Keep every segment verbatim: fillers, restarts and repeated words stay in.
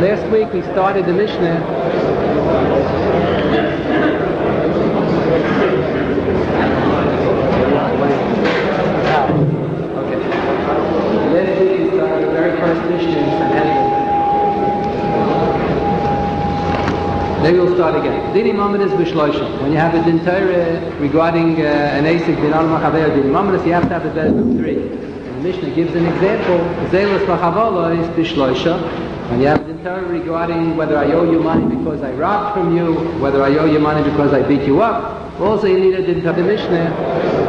Last week we started the Mishnah. Okay. Last week we started the very first Mishnah in Sanhedrin. Maybe we'll start again. Dini Mamadis B'Shloshim. When you have a din Torah regarding uh, an Asik bin Al Machaber Dini Mamadis, you have to have a bet of three. And the Mishnah gives an example. Zelos Machavala is B'Shloshim. When you have a din Torah regarding whether I owe you money because I robbed from you, whether I owe you money because I beat you up, also you need a din Torah. The Mishnah.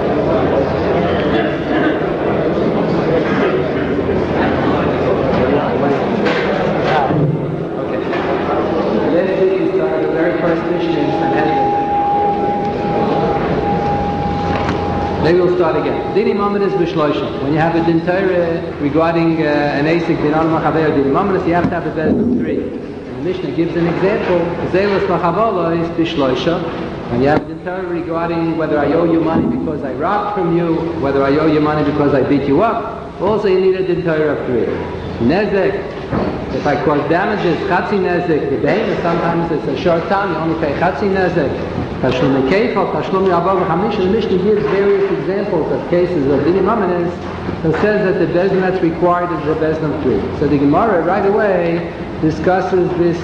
Maybe we'll start again. Dini Mamadis B'Shloshim. When you have a din Torah regarding uh, an Asik bin Al Machaber Dini Mamadis, you have to have a bet of three. And the Mishnah gives an example. Zelos Machavala is B'Shloshim. When you have a din Torah regarding whether I owe you money because I robbed from you, whether I owe you money because I beat you up, also you need a din Torah of three. Nezek. If I cause damages, Chatzi Nezek, the behemoth, sometimes it's a short time, you only pay Chatzi Nezek. Tashlum Keifel, Tashlum Yabal Hamish, the Mishnah gives various examples of cases of Dini Mamadis that says that the Bezdin that's required is the Bezdin of three. So the Gemara right away discusses this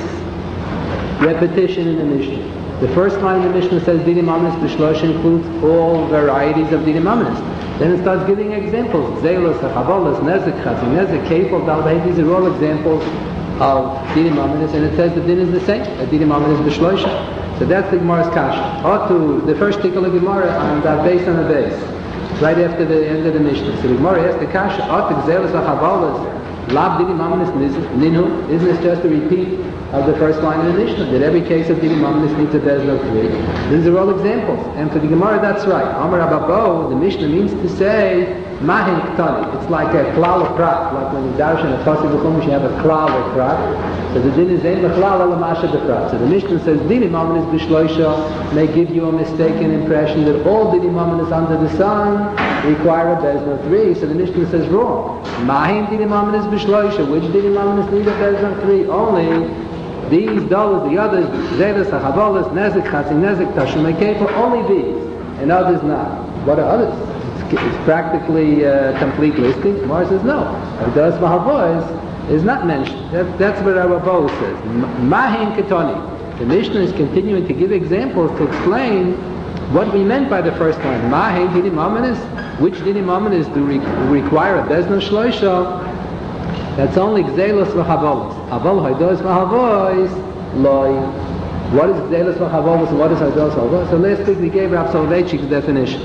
repetition in the Mishnah. The first line of the Mishnah says Dini Mamadis B'Shlosh includes all varieties of Dini Mamadis. Then it starts giving examples. Zelos, Chavolos, Nezek, Chatzi Nezek, Keifel, Dalbeh. These are all examples of Dini Mamadis, and it says the din is the same. A Dini Mamadis B'Shlosh. So that's the Gemara's kasha. Or to the first tickle of Gemara on that base on the base, right after the end of the Mishnah. So the Gemara has the kasha. Or to Gzelos v'Chavolos, Lab Dini Mamadis Ninu. Isn't this just a repeat of the first line of the Mishnah? That every case of Dini Mamadis needs a bezdin of three. These are all examples. And for the Gemara, that's right. Amar Ababo, the Mishnah means to say Mahin Ktani. It's like a klal of prat, like when you darshan a Chassid B'Chumash, you have a klal of prat. So the din is ein b'chlal ala masha b'prat. So the Mishnah says Dini Mamadis B'Shloisha may give you a mistaken impression that all Dini Mamadis under the sun require a bezdin of three. So the Mishnah says wrong. Mahin Dini Mamadis B'Shloisha. Which Dini Mamadis need a bezdin of three? Only these, those, the others, Zedas, Chavolos, Nezek, Chatzi Nezek, Tashlum Keifel, only these, and others not. What are others? It's practically a uh, complete listing. Gemara says no. Hadas Mahavois is not mentioned. That, that's what Rabbi Bo says. Mahin Ketoni. The Mishnah is continuing to give examples to explain what we meant by the first line. Mahin Dini Mamadis. Which Dini Mamadis do re- require a bezdin shloisha? That's only Gzelos v'Chavolos. Aval Hadas Mahavois loy. What is Gzelos v'Chavolos and what is Hadas v'Chavolos? So last week we gave Rav Soloveitchik's definition.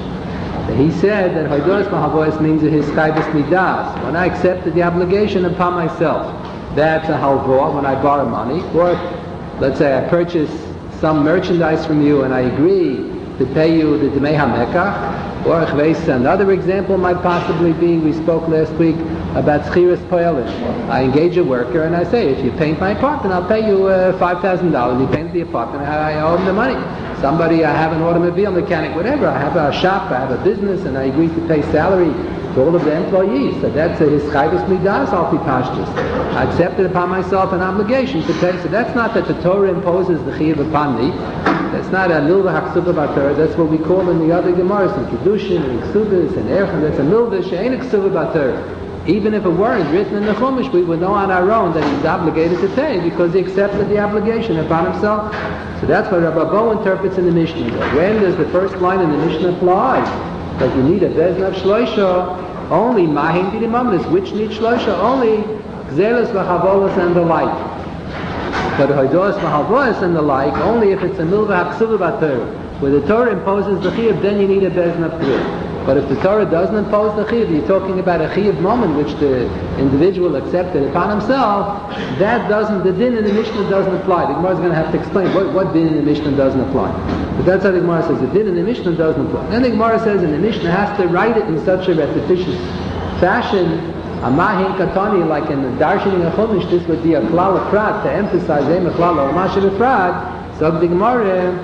He said that Hadas Mahavois means his chayvus midas. When I accepted the obligation upon myself, that's a halvor, when I borrow money. Or, let's say I purchase some merchandise from you and I agree to pay you the Demei HaMekach. Or another example might possibly be, we spoke last week about Schiras Poelish. I engage a worker and I say, if you paint my apartment, I'll pay you uh, five thousand dollars. You paint the apartment, I owe him the money. Somebody, I have an automobile mechanic, whatever, I have a shop, I have a business, and I agree to pay salary to all of the employees. So that's a, his chayvus midas alpi pashtus. I accepted upon myself an obligation to pay. So that's not that the Torah imposes the chiyuv upon me. That's not a milva haksuba b'Torah. That's what we call in the other Gemaras, in Kedushin, and Ksubis, and Erchan. That's a milva she'ein ksuba b'Torah. Even if it weren't written in the Chumash, we would know on our own that he's obligated to pay because he accepted the obligation upon himself. So that's what Rabbi Bo interprets in the Mishnah. When does the first line in the Mishnah apply? That you need a bezdin of shloisha, only mahin dini mamadis. Which need shloisha? Only gzelos v'chavolos and the like. But hados v'chavolos and the like, only if it's a milva haksuva b'Torah. Where the Torah imposes the chiyuv, then you need a bezdin of three. But if the Torah doesn't impose the chiyuv, you're talking about a chiyuv moment which the individual accepted upon himself, that doesn't, the din in the Mishnah doesn't apply. The Gemara is going to have to explain what, what din in the Mishnah doesn't apply. But that's how the Gemara says, the din in the Mishnah doesn't apply. Then the Gemara says, in the Mishnah has to write it in such a repetitious fashion, a mahin katani, like in the darshaning of Chumash, this would be a klal of prat, to emphasize, em a klal of masha b'prat, so the Gemara,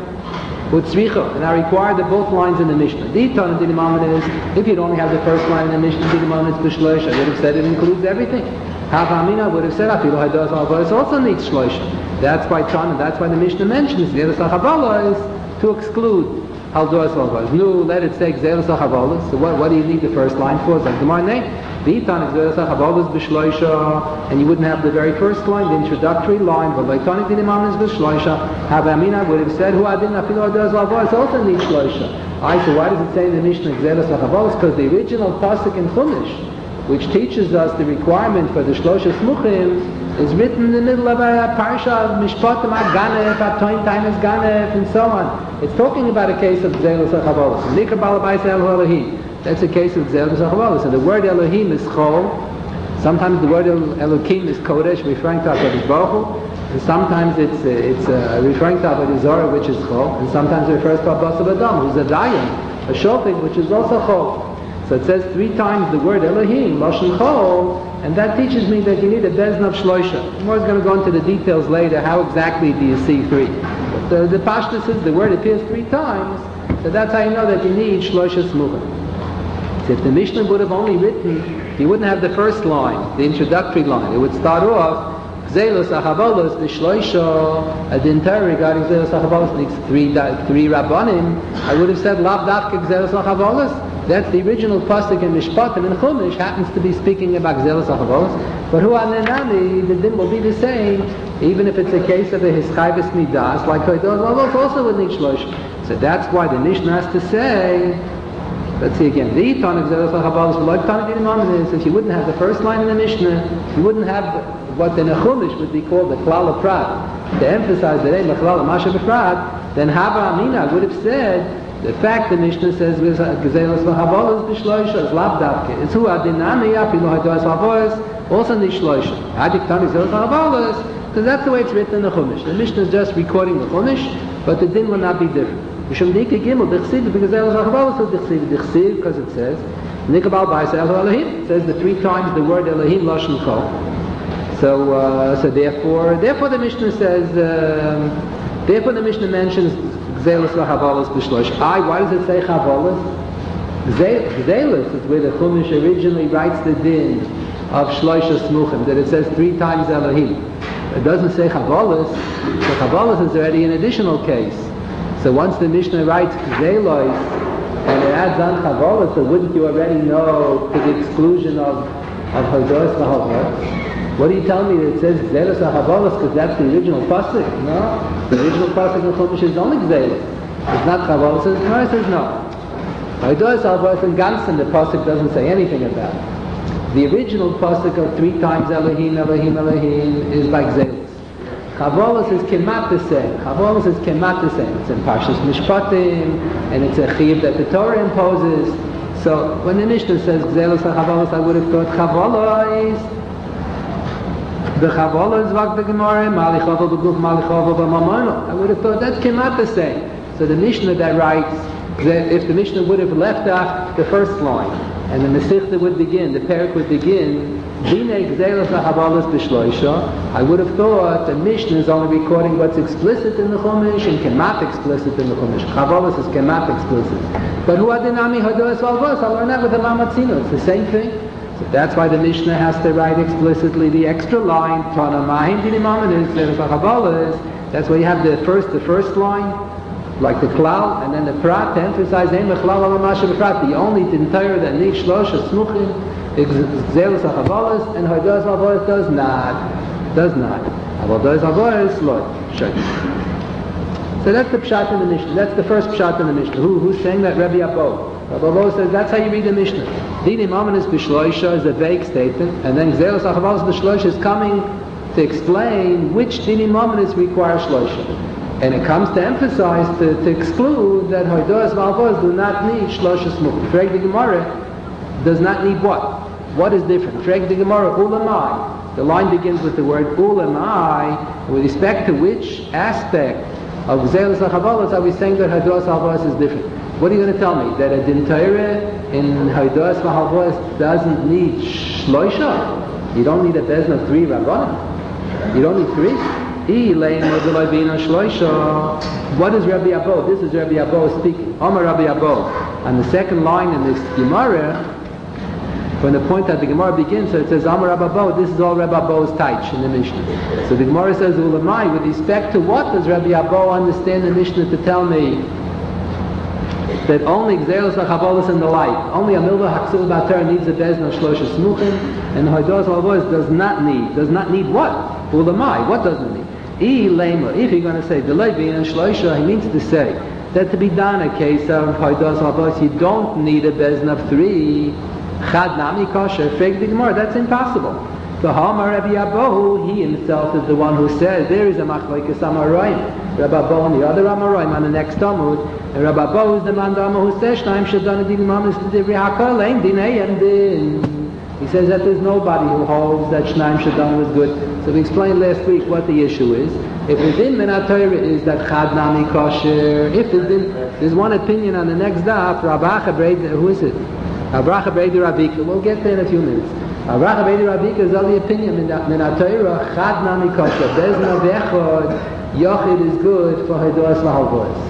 and I require the both lines in the Mishnah. The Tana Dini Mamadis, if you'd only have the first line in the Mishnah, Dini Mamadis B'Shlosh, I would have said it includes everything. Havamina would have said, Afilu Haidos Alvois also needs Shloisha. That's why Tana, that's why the Mishnah mentions Gzelas HaChavala is to exclude Haldos Alvois. No, let it say Gzelas HaChavala. So what, what do you need the first line for? It's like the Gemara name. V'Itan Gzelas HaChavala is b'Shloisha, and you wouldn't have the very first line, the introductory line, but like Tana Dinimam is b'Shloisha. Havamina would have said, Hu Adin Afilu Haidos Alvois also needs Shloisha. I so why does it say in the Mishnah Gzelas HaChavala? Because the original pasuk in Chumash, which teaches us the requirement for the Shlosha Smuchim, is written in the middle of a parsha of Mishpatim HaGanef, HaToim Tainis Ganef, and so on. It's talking about a case of Gzelas HaChavala. Nikar Balabais El Elohim. That's a case of Gzelas HaChavala. So the word Elohim is Chol. Sometimes the word Elohim is Kodesh, referring to HaKadosh Baruch Hu. And sometimes it's, uh, it's uh, referring to Avodah Zarah, which is Chol. And sometimes it refers to Abbas Adam, who's a Dayan, a Shofet, which is also Chol. So it says three times the word Elohim, Lashon Chol, and that teaches me that you need a bezna of Shloisha. I'm always going to go into the details later, how exactly do you see three. But the, the Pashtus says the word appears three times, so that's how you know that you need Shloisha Smuchim. So if the Mishnah would have only written, you wouldn't have the first line, the introductory line. It would start off, Gzelos HaChavalos, the Shloisha, the entire regarding Gzelos HaChavalos needs three, three Rabbanim. I would have said, Lav Davke Gzelos HaChavalos. That's the original pasuk in Mishpatim, and Chumash happens to be speaking about Gzelas HaChavalos. But Hu Anenami, the din will be the same, even if it's a case of a Hischayvus Midas, like Haidos Alvos also would need Shlosh. So that's why the Mishnah has to say, let's see again, the Ton of Gzelas HaChavalos, like Ton of Dinimam is, if you wouldn't have the first line in the Mishnah, you wouldn't have what in a Chumash would be called the Klal Prat, to emphasize the name of Klal Masha B'Prat, then Hava Amina would have said, the fact the Mishnah says Gzelos HaChavalos b'Shloisha is lav davke. It's hu adinami afilu Haidos Alvois also needs Shloisha. Adik Tani Gzelos HaChavalos, because that's the way it's written in the Chumash. The Mishnah is just recording the Chumash, but the din will not be different. Mishum Dike Gimel Dechsiv Gzelos HaChavalos so Dechsiv Dechsiv because it says Nikabal Bais El Elohim. It says the three times the word Elohim Lashon Chol. So uh, so therefore therefore the Mishnah says um, therefore the Mishnah mentions Gzelos HaChavalos b'Shlosh. I, why does it say Chavalos? Gzelos is where the Chumash originally writes the din of Shloisha Smuchim, that it says three times Elohim. It doesn't say Chavalos, so Chavalos is already an additional case. So once the Mishnah writes Gzelos, and it adds on Chavalos, so wouldn't you already know to the exclusion of, of Haidos HaChavalos? What do you tell me that it says Gzelos HaChavalos because that's the original pasuk? No, the original pasuk in Chumash is only Gzelos. It's not Chavalos. The Gemara says no. Haidos HaChavalos and Gansen, the pasuk doesn't say anything about it. The original pasuk of three times Elohim, Elohim, Elohim is by Gzelos. Chavalos is kemat the same. Chavalos is kemat the same. It's in Parshas Mishpatim, and it's a chiyuv that the Torah imposes. So when the Mishnah says Gzelos HaChavalos, I would have thought Chavalos. The Chavala is like the Gemara, Malichava b'guf, Malichava b'mamono. I would have thought that's kemat the same. So the Mishnah that writes, that if the Mishnah would have left off the first line, and the Masechta would begin, the Perek would begin, Dinei Gzelos HaChavalos b'Shloisha, I would have thought the Mishnah is only recording what's explicit in the Chumash and kemat explicit in the Chumash. Chavalos is kemat explicit. But Hu Adinami Haidos Alvos, I learned that with the Lamatzino. It's the same thing. So that's why the Mishnah has to write explicitly the extra line, Tanamahim Dinimam is Gzelos HaChavalos. That's why you have the first the first line, like the klal, and then the prat to emphasize Ein Mechlal Ala Masha B'Prat. The only entire that needs Shlosha Smuchim is Gzelos HaChavalos, and Haidos HaChavalos does not, does not. Haidos HaChavalos Lord. So that's the pshat in the Mishnah. That's the first pshat in the Mishnah. Who who's saying that? Rabbi Abo. Rabbi Abo says that's how you read the Mishnah. Dinim Amanis B'Shloisha is a vague statement, and then Gzelos HaChavalos B'Shloisha is coming to explain which Dinim Amanis require Shloisha. And it comes to emphasize, to, to exclude that Haidos Malvos do not need Shlosha Smuchim. Frag the Gemara does not need what? What is different? Frag the Gemara, Ulamai. The line begins with the word Ulamai, with respect to which aspect of Gzelos HaChavalos are we saying that Haidos HaChavalos is different? What are you going to tell me? That a Din Torah in Haidos HaChavalos doesn't need Shloisha? You don't need a bezna of three Rabbanim? You don't need three? What is Rabbi Abo? This is Rabbi Abo speaking. Omar Rabbi Abo. On the second line in this Gemara, from the point that the Gemara begins, so it says, Amar Rabba Bo, this is all Rabba Bo's taich in the Mishnah. So the Gemara says, Ulamai, with respect to what does Rabbi Abbo understand the Mishnah to tell me that only Gzelos HaChavolos and the like, only a Milva Haksul Bater needs a Bezna Shlosha Smuchim, and Hoidos HaLavois does not need, does not need what? Ulamai, what does it need? I Lema, if you're going to say, Delay Bin and Shlosha, he means to say, that to be done a case of Hoidos HaLavois, you don't need a Bezna of three, Chad Nami Kosher, Freg the Gemara, that's impossible. The Hamar Rabbi Abbo, he himself is the one who says there is a Machlokes Amoraim. Rabbi Abbo on the other Amoraim on the next Talmud, and Rabbi Abbo is the man who says Shnaim Shadana Din Mamas to Divri Hakol Ein Dinei and Din. He says that there's nobody who holds that Shnaim Shadana was good. So we explained last week what the issue is. If the din min HaTorah is that Chad Nami Kosher, if the din, there's one opinion on the next daf, Rabbi Breid, who is it? Rabbi Breid Ravika. We'll get there in a few minutes. Rabbi Breid Ravika is on the opinion min HaTorah Chad Nami Kosher. Bezna v'echod Yochid is good for Hodos Lahavos.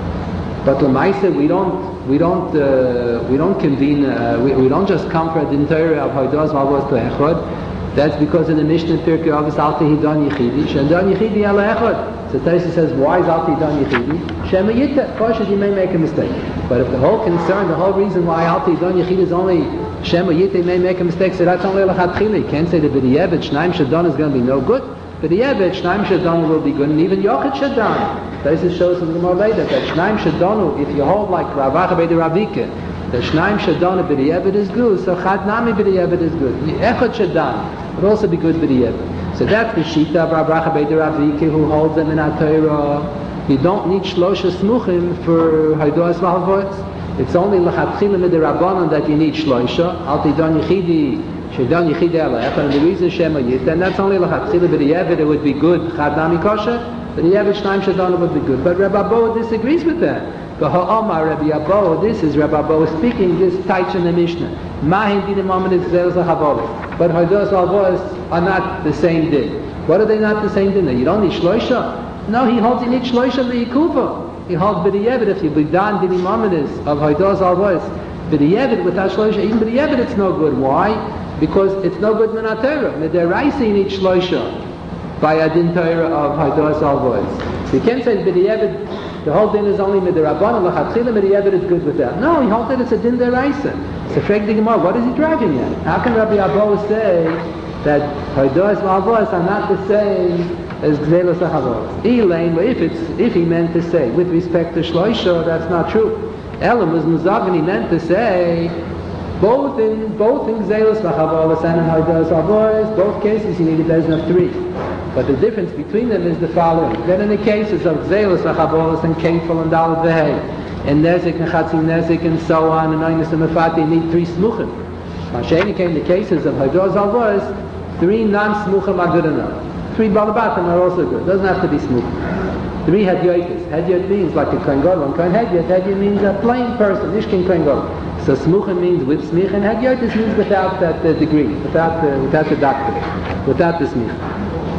But Lamaisa, we don't, we don't, uh, we don't convene, uh, we, we don't just come for a din Torah of Hodos Lahavos to Echod. That's because in the Mishnah Pirkei Avos Alti Hidon Yechidi, Shendon Yechidi Ala Echod. So Taisa says, why is Alti Hidon Yechidi? Shema Yitta, cautious you may make a mistake. But if the whole concern, the whole reason why Alti Hidon Yechidi is only Shema Yitta, you may make a mistake, so that's only Lachat Chili. You can't say that B'diyevet Shnaim Shadon is going to be no good. B'diyevet Shnaim Shadon will be good, and even Yochid Shadon. Taisa shows in the Gemara later that Shnaim Shadonu, if you hold like Rav Acha B'di Ravika, the Shnaim Shadon B'diyevet is good, so Chad Nami B'diyevet is good. Echad Shadon would also be good B'diyevet. So that's the Shita of Rav Acha B'di Ravika who holds them in HaTorah. You don't need Shlosha Smuchim for Haidoas V'Halvois. It's only L'chatchila Midirabbanan that you need Shlosha. Al Tidon Yechidi, Shadon Yechidi Ala Echad, and the reason Shema Yit, and that's only L'chatchila B'diyevet, it would be good Chad Nami Kosher. B'diyevet Shnaim Shadon would be good. But Rabbi Abbo disagrees with that. Ha'amar Rabbi Abbo, this is Rabbi Abbo speaking this taich in the Mishnah. Mahin dinim amin Gzelos HaChavolos. But Hodos HaLavos are not the same din. What are they not the same din? You don't need Shloisha. No, he holds you need Shloisha L'Yikuva. He holds B'diyevet if you b'dan dinim amin of Hodos HaLavos. B'diyevet without Shloisha, even B'diyevet it's no good. Why? Because it's no good min HaTorah. Mid'eraisa you need Shloisha by a din Torah of Hodos HaLavos. So you can't say B'diyevet the whole din is only midirabban, l'chatchila midiyevet is good with that. No, he holds that it's a din deraisa. So frag the Gemara, what is he driving at? How can Rabbi Abbo say that Hodos V'Halvois are not the same as Gzelos HaChavolos? Elaine, but if it's if he meant to say with respect to Shloisha, that's not true. Elam was Muzavin, he meant to say both in both in Gzelos HaChavolos and in Hodos V'Halvois, both cases you need a bezin of three. But the difference between them is the following. Then in the cases of Gzelos HaChavolos and Kefil and Dalet V'Hei, and Nezik and Chatzim Nezik and so on, and Oinus and Mefati, you need three Smuchim. Masha'eni came the cases of Hodos HaLavos, three non-Smuchim are good enough. Three Balabatim are also good. It doesn't have to be Smuchim. Three Hedyotis. Hedyot means like a Kohen Gadol. And Kohen Hedyot, Hedyot means a plain person, Ishkin Kohen Gadol. So Smuchim means with Smich, and Hedyotis means without that uh, degree, without the, without the doctorate, without the Smich.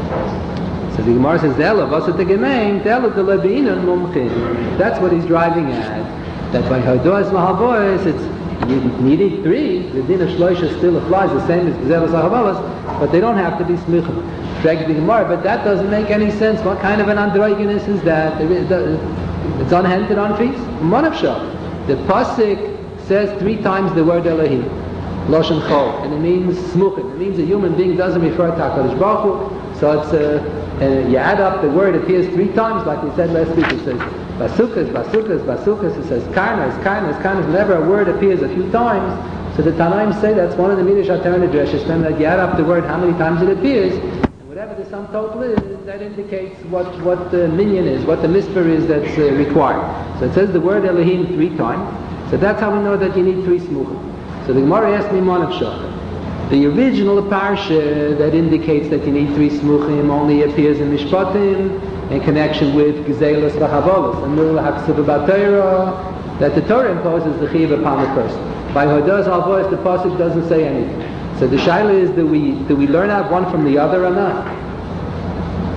So the Gemara says, that's what he's driving at. That by Hodos V'Halvois, it's you needed three. The din of Shloisha still applies, the same as Gzelos HaChavolos, but they don't have to be Smichim. Drag the Gemara, but that doesn't make any sense. What kind of an androgynous is that? It's unhinted on feast. Monavshah. The pasuk says three times the word Elohim, Loshen Chol, and it means Smuchim. It means a human being doesn't refer to HaKadosh Baruch Hu, so it's uh, and you add up the word, it appears three times, like we said last week. It says basukas, basukas, basukas. It says karnas, karnas, karnas. Whenever a word appears a few times, so the Tanaim say that's one of the Midrash Atara Dreshis. Then that you add up the word, how many times it appears, and whatever the sum total is, that indicates what what the minyan is, what the misper is that's uh, required. So it says the word Elohim three times. So that's how we know that you need three smuchim. So the Gemara asked me Monav Shach. The original parsha that indicates that you need three smuchim only appears in Mishpatim in connection with Gzelos V'Halvolos and Mil HaKsuv B'Torah, that the Torah imposes the chiyuv upon the person. By Hodos HaLavos, the pasuk doesn't say anything. So the shaila is, do we do we learn out one from the other or not?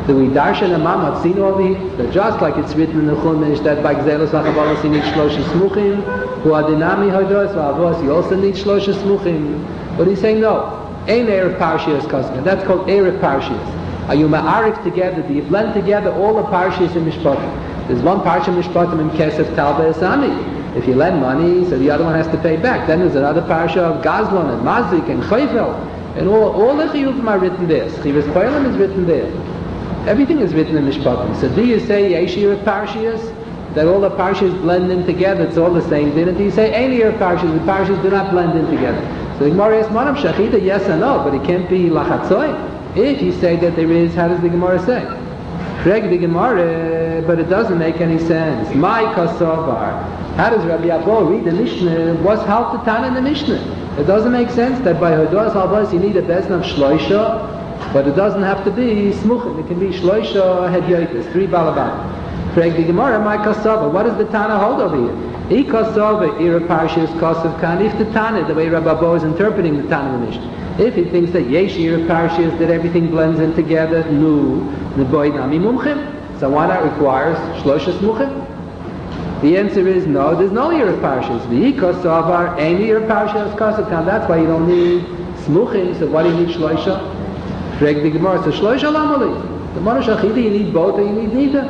Do we darshan a mamatzin over here? That just like it's written in the Chumash that by Gzelos HaChavalos you need Shlosha Smuchim, who are dinami hodos v'avos, you also need Shlosha Smuchim. But he's saying no. Ein Erev Parshias Koskan. That's called Erev Parshias. Are you ma'arif together? Do you blend together all the Parshias in Mishpatim? There's one Parsha Mishpatim in Kesef Talba Esami. If you lend money, so the other one has to pay back. Then there's another Parsha of Gazlon and Mazik and Chayfel. And all, all the Chiyuvim are written there. Chiyuvas Koilim is written there. Everything is written in Mishpatim. So do you say Yeshir of Parshias? That all the Parshias blend in together, it's all the same thing? And do you say any of Parshias, the Parshias do not blend in together? So the Gemara is Manam Shachita, yes and no, but it can't be Lachatzoy. If you say that there is, how does the Gemara say? Correct the Gemara, but it doesn't make any sense. My Kasovar. How does Rabbi Abba read the Mishnah? What's half the Tana in the Mishnah? It doesn't make sense that by Hodos Halvos you need a Bezin of Shloisha, but it doesn't have to be Smuchim. It can be Shloisha Hedyotis, three Balabat. Correct the Gemara, my Kasovar. What does the Tana hold over here? I Kasovar, Ira Parshas Kosav Kan. If the Tana, the way Rabbi Abba is interpreting the Tana in the Mishnah, if he thinks that Yesh Ira Parshas, that everything blends in together, nu, Neboy Nami Mumchim. So why not requires Shlosha Smuchim? The answer is no, there's no Ira Parshas. V'ikos Savar, any Ira Parshas Kosav. That's why you don't need Smuchim, so why do you need Shloisha? Frag the Gemara, so Shloisha Lamali. The Monoshach, either you need both or you need neither.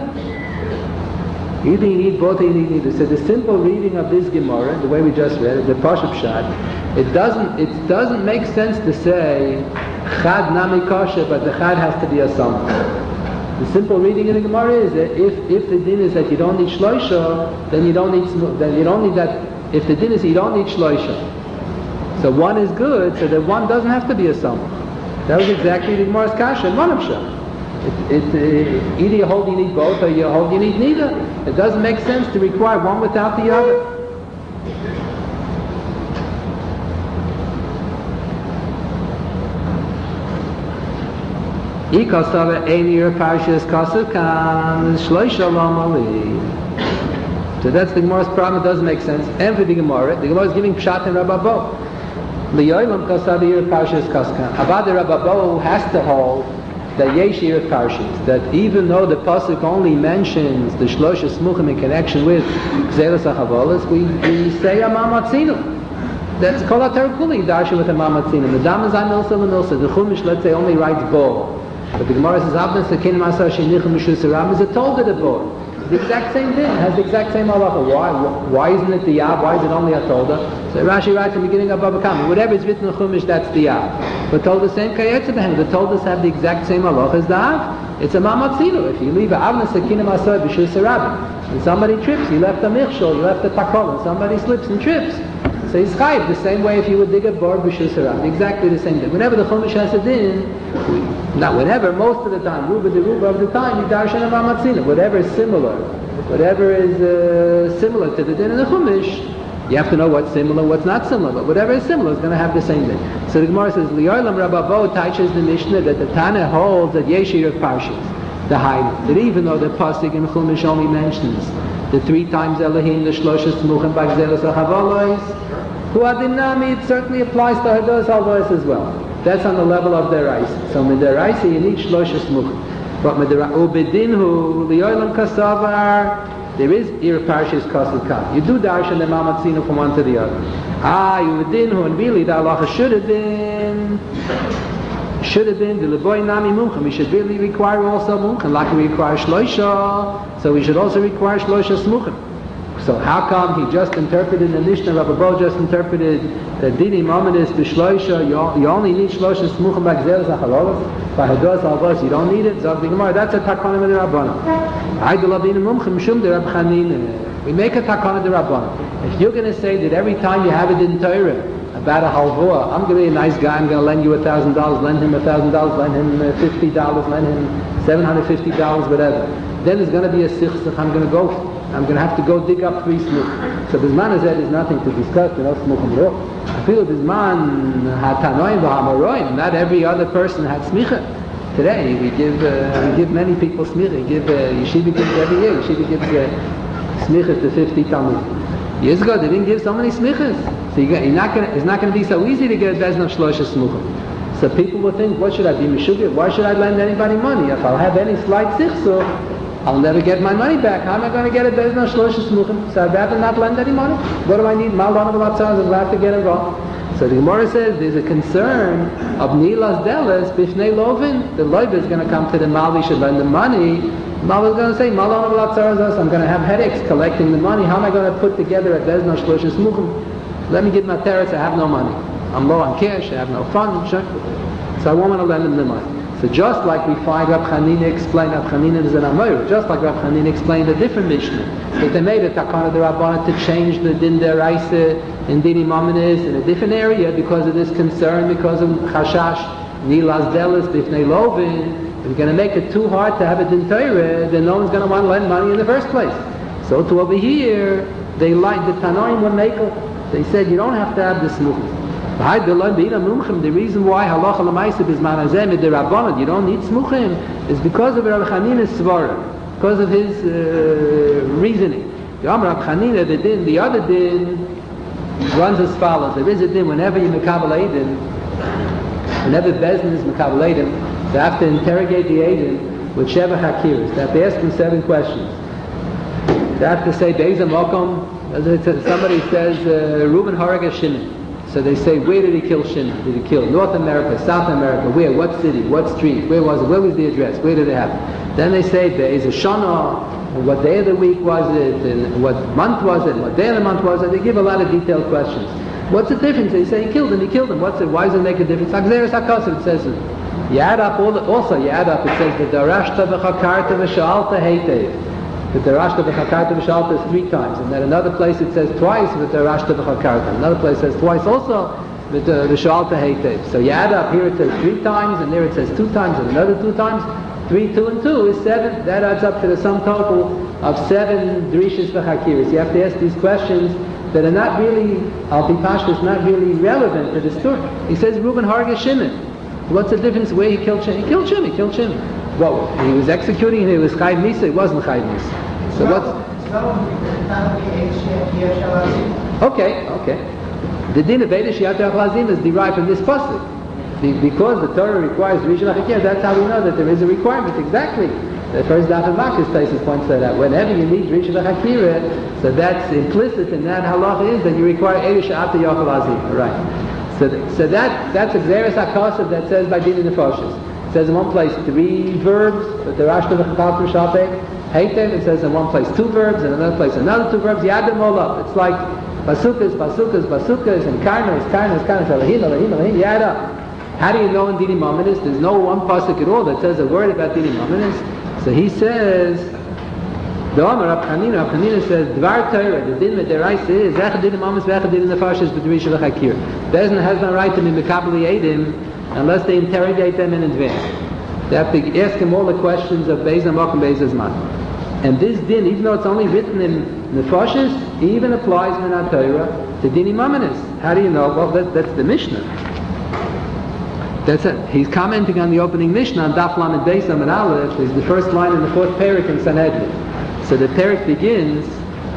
Either you need both or you need neither. So the simple reading of this Gemara, the way we just read it, the Pashup Shad, it doesn't, it doesn't make sense to say Chad Nami Kosher, but the Chad has to be a Samach. The simple reading in the Gemara is that if, if the din is that you don't need Shloisha, then you don't need then you don't need that. If the din is you don't need Shloisha, so one is good, so that one doesn't have to be a Samach. That was exactly the Gemara's kasha in Manavshah. It, it, uh, either you hold you need both or you hold you need neither. It doesn't make sense to require one without the other. So that's the Gemara's problem. It doesn't make sense. And for the Gemara, the Gemara is giving Pshat and Rababo. About the Rababo has to hold that Yeshir Parshas, that even though the Pasuk only mentions the Shlosha Smuchim in connection with Gzelos HaChavalos, we, we say a Mamatzinu. That's Kol HaTerakuli, Darsha with a Mamatzinu. The Dam is Anilsa V'Nilsa. The Chumash, let's say, only writes Bo. But the Gemara says, Abna Sekin Masar Shenichim Mishus Ram is a told of the Bo. The exact same thing, it has the exact same halacha. Why? Why isn't it the Yah? Why is it only a Tolda? So Rashi writes in the beginning of Baba Kama, whatever is written in Chumash, that's the Yah. But Tolda same Kayetzebehen, the Toldas have the exact same halacha as the Av. It's a Mamatzinu. If you leave a Avna Sekinim Asar B'Shus Rabim, and somebody trips, you left a Michshol, you left a Takol, and somebody slips and trips. So he's chayiv the same way if you would dig a board B'Shus Rabim. Exactly the same thing. Whenever the Chumash has a din, not whenever, most of the time, Ruba the Ruba of the time, you darshan a Mamatzinu. Whatever is similar. Whatever is uh, similar to the din in the Chumash, you have to know what's similar, what's not similar. But whatever is similar is going to have the same thing. So the Gemara says, Li'olam Rababo teaches the Mishnah that the Tana holds that Yeshir of Parshas, the Hainu, that even though the Pasuk in Chumash only mentions the three times Elohim, the Shlosha Smuchim, Bagzelos HaChavalos, who are dinami, it certainly applies to Hodos Halvos as well. That's on the level of their Raisa. So with their Raisa, you need Shlosha Smuchim. But Ubedinhu, Li'olam Kasavar, there is Ir Parshas Kasav Kan. You do darshan the Mamatzinu from one to the other. Ah, Ubedinhu, and really the halacha should have been, should have been, the Leboy Nami Mumchim. We should really require also Mumchim, like we require Shloisha, so we should also require Shloisha Smuchim. So how come he just interpreted the Mishnah, Rabbi Bo just interpreted the Dini Momenis B'Shloisha, you only need Shloisha Smuchim B'Gzelos HaChavalos, by Hodos Halvos you don't need it. So the Gemara, that's a Takana of the Rabbanan. Aydul Abinu Mumchim Shum de Rab Chanina. We make a Takana of the Rabbanan. If you're going to say that every time you have it in Torah about a halvua, I'm going to be a nice guy, I'm going to lend you a thousand dollars, lend him a thousand dollars, lend him fifty dollars, lend him seven hundred fifty dollars, whatever. Then there's going to be a sichsach. I'm going to go. I'm going to have to go dig up three smuch. So Bisman has said there's nothing to discuss. You know, smuchim roch. I feel Bisman had tanoim v'hamaroim. Not every other person had smicha. Today we give uh, we give many people smicha. We give uh, yeshiva gives every year. Yeshiva gives uh, smicha to fifty talmud. Years ago they didn't give so many smichas. So you got, you're not going. It's not going to be so easy to get a bezna of shlosha smuchim. So So people will think, what should I be Meshugah? Why should I lend anybody money? If I'll have any slight sichsur, I'll never get my money back. How am I going to get it? There's no shlosh smuchim. So I'd rather not lend any money. What do I need? Maldan of Latzaz, I have to get involved. So the Gemara says there's a concern of Nilas Delas, Bifnei Lovin. The Loiv is going to come to the Malvi, should lend the money. Malvi is going to say, Maldan of Latzaz, I'm going to have headaches collecting the money. How am I going to put together a there's no shlosh smuchim? Let me get my terrace, I have no money. I'm low on cash, I have no funds. So I won't want to lend him the money. So just like we find Rav Chanina explained, Rav Chanina is an Amor, just like Rav Chanina explained a different Mishnah, that they made a Takana de Rabbanah to change the Din Deraisa in Dini Mamanis in a different area because of this concern, because of Chashash, Nilas Delis, Bifnei Lovin. If you're going to make it too hard to have a Din Torah, then no one's going to want to lend money in the first place. So to over here, they like the Tanoim were makel. They said you don't have to have the smuchim. The reason why halacha l'maisa bisman hazeh midirabbanan you don't need smuchim is because of Rav Chanina's svara, because of his uh, reasoning. The Amar Rav Chanina, the din, the other din runs as follows. There is a din whenever you mekabel edim, whenever Bezdin is mekabel edim, they have to interrogate the edim with sheva hakiras. They have to ask them seven questions. They have to say be'ezah mokom. Somebody says uh, Reuben Haraga Shimon. So they say, where did he kill Shimon? Did he kill North America, South America? Where? What city? What street? Where was it? Where was the address? Where did it happen? Then they say, there is a Shana, what day of the week was it, and what month was it, what day of the month was it? They give a lot of detailed questions. What's the difference? They say, he killed him, he killed him. What's it? Why does it make a difference? It says, you add up all the, also, you add up, it says, the Darashta v'chakarta v'sha'alta heitev. The Darashta v'chakarta v'sha'alta is three times. And then another place it says twice with the Darashta v'chakarta. Another place says twice also with the v'sha'alta heitev. So you add up, here it says three times, and there it says two times, and another two times. Three, two, and two is seven. That adds up to the sum total of seven drishas v'chakiras. You have to ask these questions that are not really, al pi pashtus, not really relevant to the story. He says Reuben Harga Shimon. What's the difference where he killed Shimon? He killed Shimon, he killed Shimon. Well, he was executing him, he was Chayiv Misa, he wasn't Chayiv Misa. So what's... Okay, okay. The din of Eidah Sheyat Lazim is derived from this pasuk. Because the Torah requires Rishon HaChakir, that's how we know that there is a requirement. Exactly. The first daf of Makkas places points that out. Whenever you need Rishon HaChakir, so that's implicit in that halacha is that you require Eidah Sheyat Lazim. Right. So, th- so that that's a Xeris HaKasav that says by Din Nefashis. It says in one place three verbs, but the Rashta v'Chakat v'Shalpeh. Heitem, it says in one place two verbs, and another place another two verbs. You add them all up. It's like basukas, basukas, basukas, and karnos, karnos, karnos, alahim, alahim, alahim. You add up. How do you know in Dini Mamanis? There's no one pasuk at all that says a word about Dini Mamanis. So he says, the Amar Rav Chanina, Rav Chanina says, Dvar Torah, the din mederaisa is Echad Dini Mamanis, Echad Dini Nefashis, B'Drisha L'Chakir. Bezin has no right to be Mekabli Eidim unless they interrogate them in advance. They have to ask him all the questions of Beis Amok and Beis Azman. And this din, even though it's only written in Nefashis, even applies in our Torah to Dini Mamanis. How do you know? Well, that, that's the Mishnah. That's it. He's commenting on the opening Mishnah on Daf Lamed Beis Amud Aleph. Is the first line in the fourth parak in Sanhedrin. So the parak begins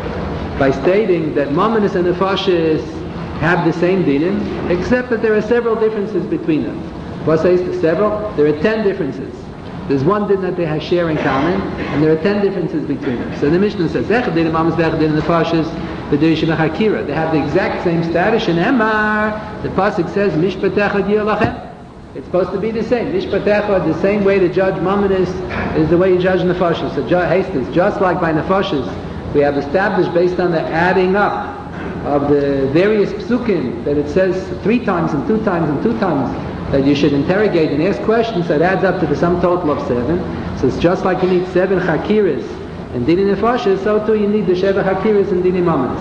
by stating that Mamanis and Nefashis have the same dinim, except that there are several differences between them. What says the several? There are ten differences. There's one din that they have share in common, and there are ten differences between them. So the Mishnah says, Echad din Mamanis v'Echad din Nefashis v'Drisha L'Chakira. They have the exact same status. And Emar, the pasuk says, Mishpatecha Yilachem. It's supposed to be the same. Mishpatecha, the same way to judge Mamanis is the way you judge Nefashis. So Hastings, just like by Nefashis, we have established based on the adding up of the various psukim that it says three times and two times and two times that you should interrogate and ask questions, that adds up to the sum total of seven. So it's just like you need seven chakiras in Dini Nefashis, so too you need the sheva chakiras in Dini Mamanis.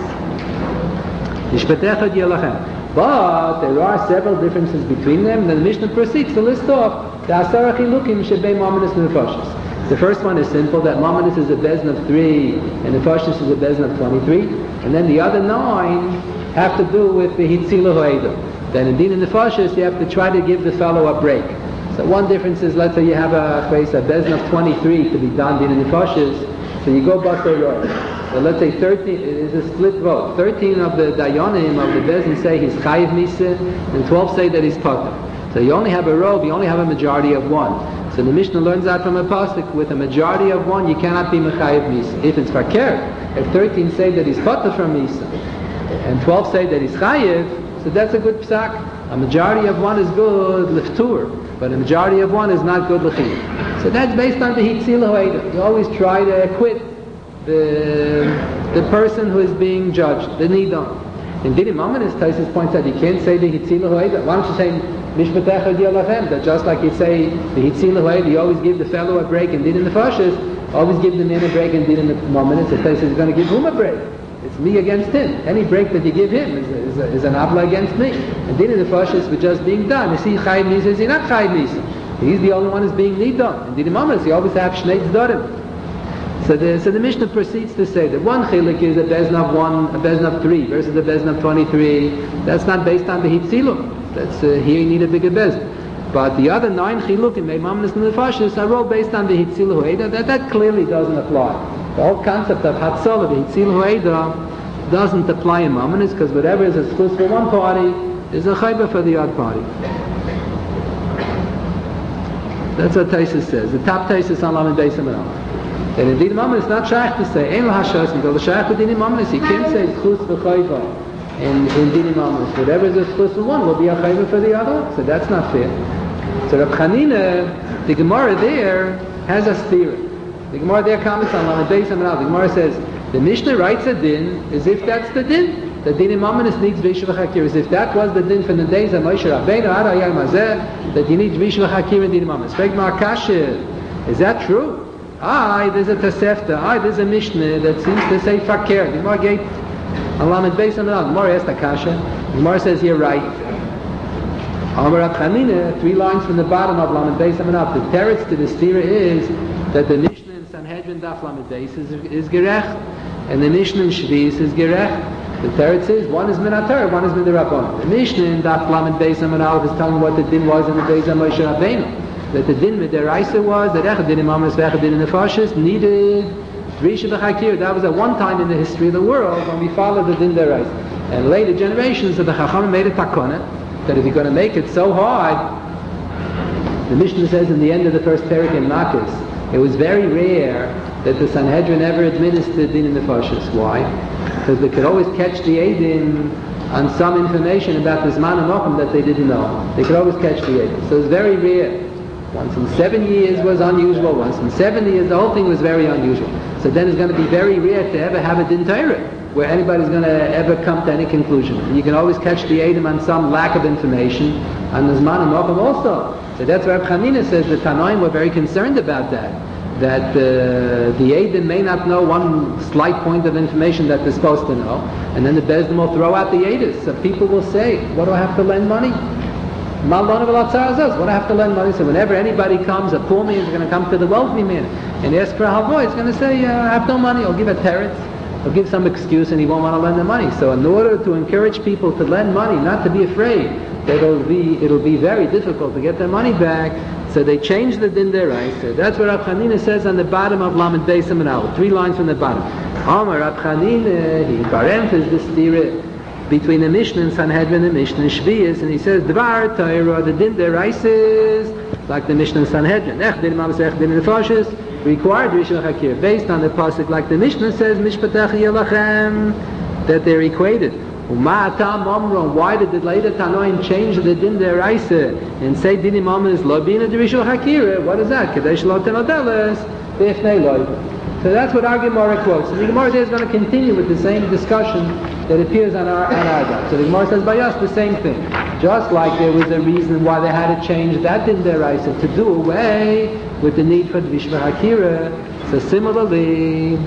Mishpatecha Yilachem. But there are several differences between them, and the Mishnah proceeds to list off the Asara Chilukim Shebei Mamanis and Nefashis. The first one is simple, that Mamanis is a bezin of three, and Nefashis is a bezin of twenty-three, and then the other nine have to do with the Hitzilah Ho'edah. Then in Din and Nefashis, you have to try to give the fellow a break. So one difference is, let's say you have a face, a bezin of twenty-three to be done Din and Nefashis, so you go Basar Roy. So let's say thirteen, it is a split vote. thirteen of the Dayanim of the Bezin say he's Chayiv Misa, and twelve say that he's Pater. So So you only have a robe, you only have a majority of one. So the Mishnah learns that from a pasuk, with a majority of one, you cannot be mechayev misa. If it's fakir, if thirteen say that he's potter from misa, and twelve say that he's chayev, so that's a good psak. A majority of one is good liftur, but a majority of one is not good l'chiyuv. So that's based on the hitzil ho'eda. You always try to acquit the the person who is being judged, the nidon. In Dinim Amanis, Taisus points out you can't say the hitzil ho'eda. Why don't you say mishpatech yolachem? That just like you say the hitzil ho'eda, you always give the fellow a break and din in the fashis, always give the man a break and din in the Amanis. The Taisus is going to give whom a break? It's me against him. Any break that you give him is, a, is, a, is an avla against me. And din in the fashis was just being done. Is he chayiv misa? Is he not chayiv misa? He's the only one who's being nidon. In Dinim Amanis, you always have shnei tzdorim. So the, so the Mishnah proceeds to say that one chilik is a bezna of one, a bezna of three versus a bezna of twenty-three. That's not based on the hitziluk. That's uh, here you need a bigger bezna. But the other nine chilukim, meimamnis and nefashis, are all based on the hitzil ho'eda. That that clearly doesn't apply. The whole concept of hatzalah, the hitzil ho'eda, doesn't apply in mamnis because whatever is a schus for one party is a chayba for the other party. That's what Taisus says. The top Taisus on Lamed Beis Amar. And in Dinim Amanis, it's not shaykh to say, Ein l'hashos, until the shaykh with Dinim Amanis, you can't say schus v'chayva in, in Dinim Amanis. Whatever is a schus for one will be a chayva for the other, so that's not fair. So Reb Chanina, the Gemara there has a stira. The Gemara there comments on Lamed Beis Amar. The Gemara says, the Mishnah writes a din as if that's the din. The Dinim Amanis needs Vish v'chakir, as if that was the din from the days of Moshe Rabbeinu, Ad Hayam Hazeh, that you need Vish v'chakir in Dinim Amanis. Frag Mar Kasher, is that true? Ah, there's a Tosefta, ah, there's a Mishnah that seems to say fakir. The Gemara gate, Alamed Beis Amar. The Gemara asked Akasha. The Gemara says you're right. Amar Rab Chanina, three lines from the bottom of Lamed Beis Amar. The teretz to the stira is that the Mishnah in Sanhedrin Daf Lamed Beis is, is gerech, and the Mishnah in Shvius is gerech. The teretz is one is min haTorah, one is min the Rabbanon. The Mishnah in Daf Lamed Beis Amar is telling what the din was in the days of Moshe Rabbeinu. That the din with the Raisa was that Echad din Imamis v'Echad din in the Fashis needed Risha v'Chakir. That was at one time in the history of the world when we followed the din the Raisa. And later generations of the Chacham made a takona that if you're going to make it so hard, the Mishnah says in the end of the first parak in Makis, it was very rare that the Sanhedrin ever administered din in the Fashis. Why? Because they could always catch the Eidin on some information about this man and Mokum that they didn't know. They could always catch the Eidin. So it's very rare. Once in seven years was unusual. Once in seven years, the whole thing was very unusual. So then it's going to be very rare to ever have a din Torah where anybody's going to ever come to any conclusion. And you can always catch the Edom on some lack of information, and the Zman and Mokum also. So that's why Reb Chanina says the Tanoim were very concerned about that. That uh, the Edom may not know one slight point of information that they're supposed to know, and then the Bezdin will throw out the Edom. So people will say, what do I have to lend money? What do I have to lend money? So whenever anybody comes, a poor man is going to come to the wealthy man and ask for a halvah, he's going to say, uh, I have no money. He'll give a teretz, he'll give some excuse, and he won't want to lend the money. So in order to encourage people to lend money, not to be afraid that it'll be it'll be very difficult to get their money back, so they changed the din deraisa. That's what Rab Chanina says on the bottom of Lamed Beis Amar, three lines from the bottom. Amar Rab Chanina, he parentheses the stira between the Mishnah and Sanhedrin and the Mishnah and Shvius, and he says, Dvar Torah, the din deraises, like the Mishnah and Sanhedrin, Ech din mamas, Ech din nefashis, required Rishon Hakir, based on the pasuk, like the Mishnah says, Mishpatech Yelachem, that they're equated. Uma Atam Omron, why did the later Tanoim change the din deraisa and say din imam is lo bina Rishon Hakir? What is that? Kadesh lo tenodeles, b'ifnei lo. So that's what our Gemara quotes. And the Gemara there is going to continue with the same discussion that appears on our on our dot. So the Gemara says by us the same thing. Just like there was a reason why they had to change that din deraisa to do away with the need for Dvish v'Hakira. So similarly,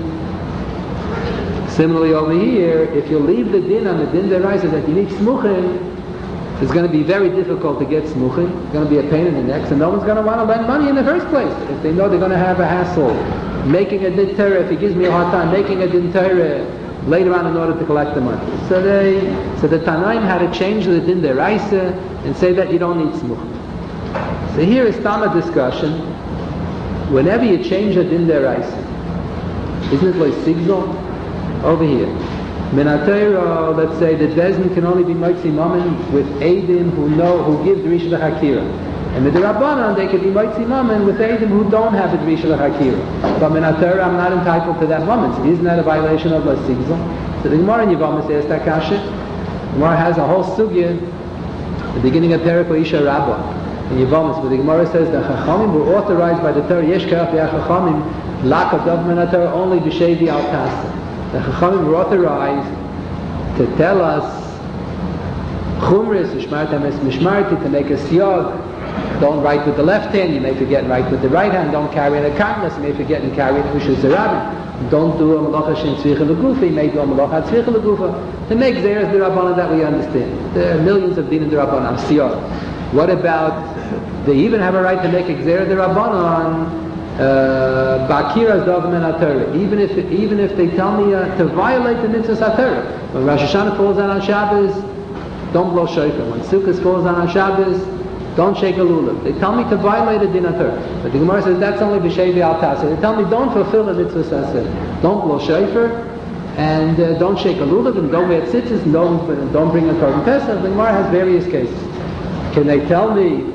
similarly over here, if you leave the din on the din deraisa that you need smuchim, it's going to be very difficult to get smuchim. It's going to be a pain in the neck, so no one's going to want to lend money in the first place if they know they're going to have a hassle making a din Torah. If he gives me a hard time making a din Torah later on in order to collect the money, so they, so the Tanaim had to change the din deraisa and say that you don't need smuchim. So here is Tama discussion. Whenever you change a din deraisa, isn't it like sigzol over here? Min HaTorah, let's say that Bezdin can only be Moitzi Mammon with Eidim who know, who give Drisha L'Hakira. And with the Rabbanan, they can be Moitzi Mammon with Eidim who don't have the Drisha L'Hakira. But Min HaTorah, I'm not entitled to that Mammon. So isn't that a violation of L'Sigzal? So the Gemara in Yevamos says that Kasha. The Gemara has a whole sugya, the beginning of Perek Isha Rabbah. In Yevamos, where the Gemara says that Chachamim were authorized by the Torah, Yesh Kerach B'Yach Chachamim, lack of Min HaTorah only B'Shevi Al Tasa. The Chachamim were authorized to tell us Chumris, Mishmartam es Mishmarti, to make a siyag. Don't write with the left hand, you may forget write with the right hand. Don't carry in a kartmas, you may forget and carry in a Rishus Zerabim. Don't do a malacha shin tzvicha l'gufa, you may do a malacha tzvicha l'gufa. To make zeres d'Rabbanan that we understand. There are millions of din in d'Rabbanan, siyag. What about, they even have a right to make a zeres d'Rabbanan, Ba'kiras dov min HaTorah. Even if even if they tell me uh, to violate the mitzvahs HaTorah. When Rosh Hashanah falls on on Shabbos, don't blow shofar. When Sukkot falls on on Shabbos, don't shake a lulav. They tell me to violate a din HaTorah. But the Gemara says that's only b'shevi al tasa. They tell me don't fulfill the mitzvahs HaTorah. Don't blow shofar, and uh, don't shake a lulav, and don't wear tzitzis, and don't, uh, don't bring a korban pesach. The Gemara has various cases. Can they tell me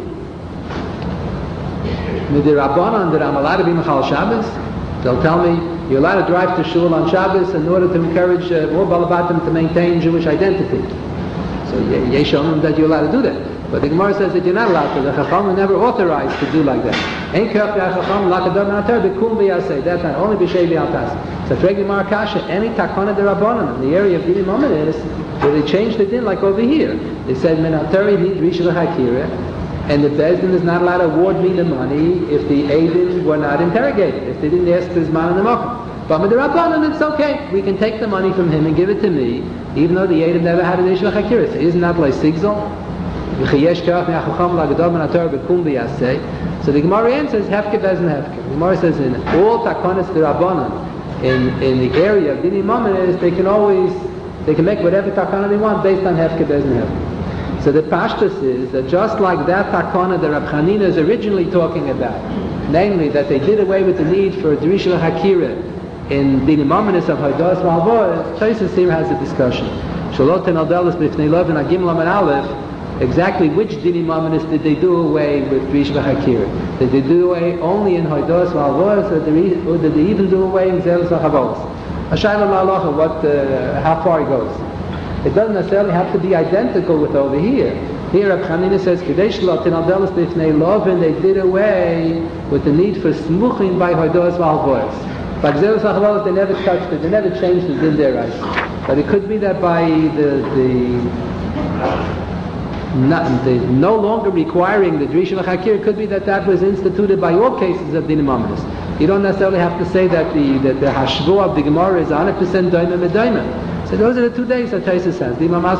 Midirabbanan that I'm allowed to be Mechal Shabbos? They'll tell me you're allowed to drive to shul on Shabbos in order to encourage uh, more Balabatim to maintain Jewish identity. So yesh omrim that you're allowed to do that. But the Gemara says that you're not allowed to. The Chacham were never authorized to do like that. Ein kerach b'Chacham lakadam natar b'kum b'yaseh. That's not only b'shei b'altas. So Fregi Gemara Kasha, any takana derabbanan in the area of Dinim Amanis, where they changed the din like over here. They said min hatari need Risha l'Hakira. And the Bezdin is not allowed to award me the money if the Eidim were not interrogated, if they didn't ask his man in the Mokum. But with the Rabbanan, it's okay. We can take the money from him and give it to me, even though the Eidim never had an Ish L'Chakiris. Isn't that like Sigzal? So the Gemara answers, Hefke Bezdin Hefke. The Gemara says in all Takonis the Rabbanan, in, in the area of Dini Mamonis, they can always, they can make whatever Takana they want based on Hefke Bezdin Hefke. So the pashtus is that just like that takana that Rab Chanina is originally talking about, namely that they did away with the need for Drisha L'Hakira in Dinim Amanis of Haidas Malvoah, Tosfos here has a discussion. Shalot and Aldelis B'fnei Lov and Agim Lam and Aleph, exactly which Dinim Amanis did they do away with Drisha L'Hakira? Did they do away only in Haidas Malvoah, or did they even do away in Zelos HaChavos? Ashayla La'alacha, what, uh, how far it goes. It doesn't necessarily have to be identical with over here. Here, Rab Chanina says, "Kadesh lot in Aldelis b'fnei Lovin," they did away with the need for smuchim by hodos v'alvois. By Gzeros HaChavos, they never touched it. They never changed the din therein. But it could be that by the the, not, the no longer requiring the Drisha L'Chakir, it could be that that was instituted by all cases of Dinim Amanis. You don't necessarily have to say that the that the hashvuah of the Gemara is one hundred percent doima medaima. So those are the two days that Tosfos says.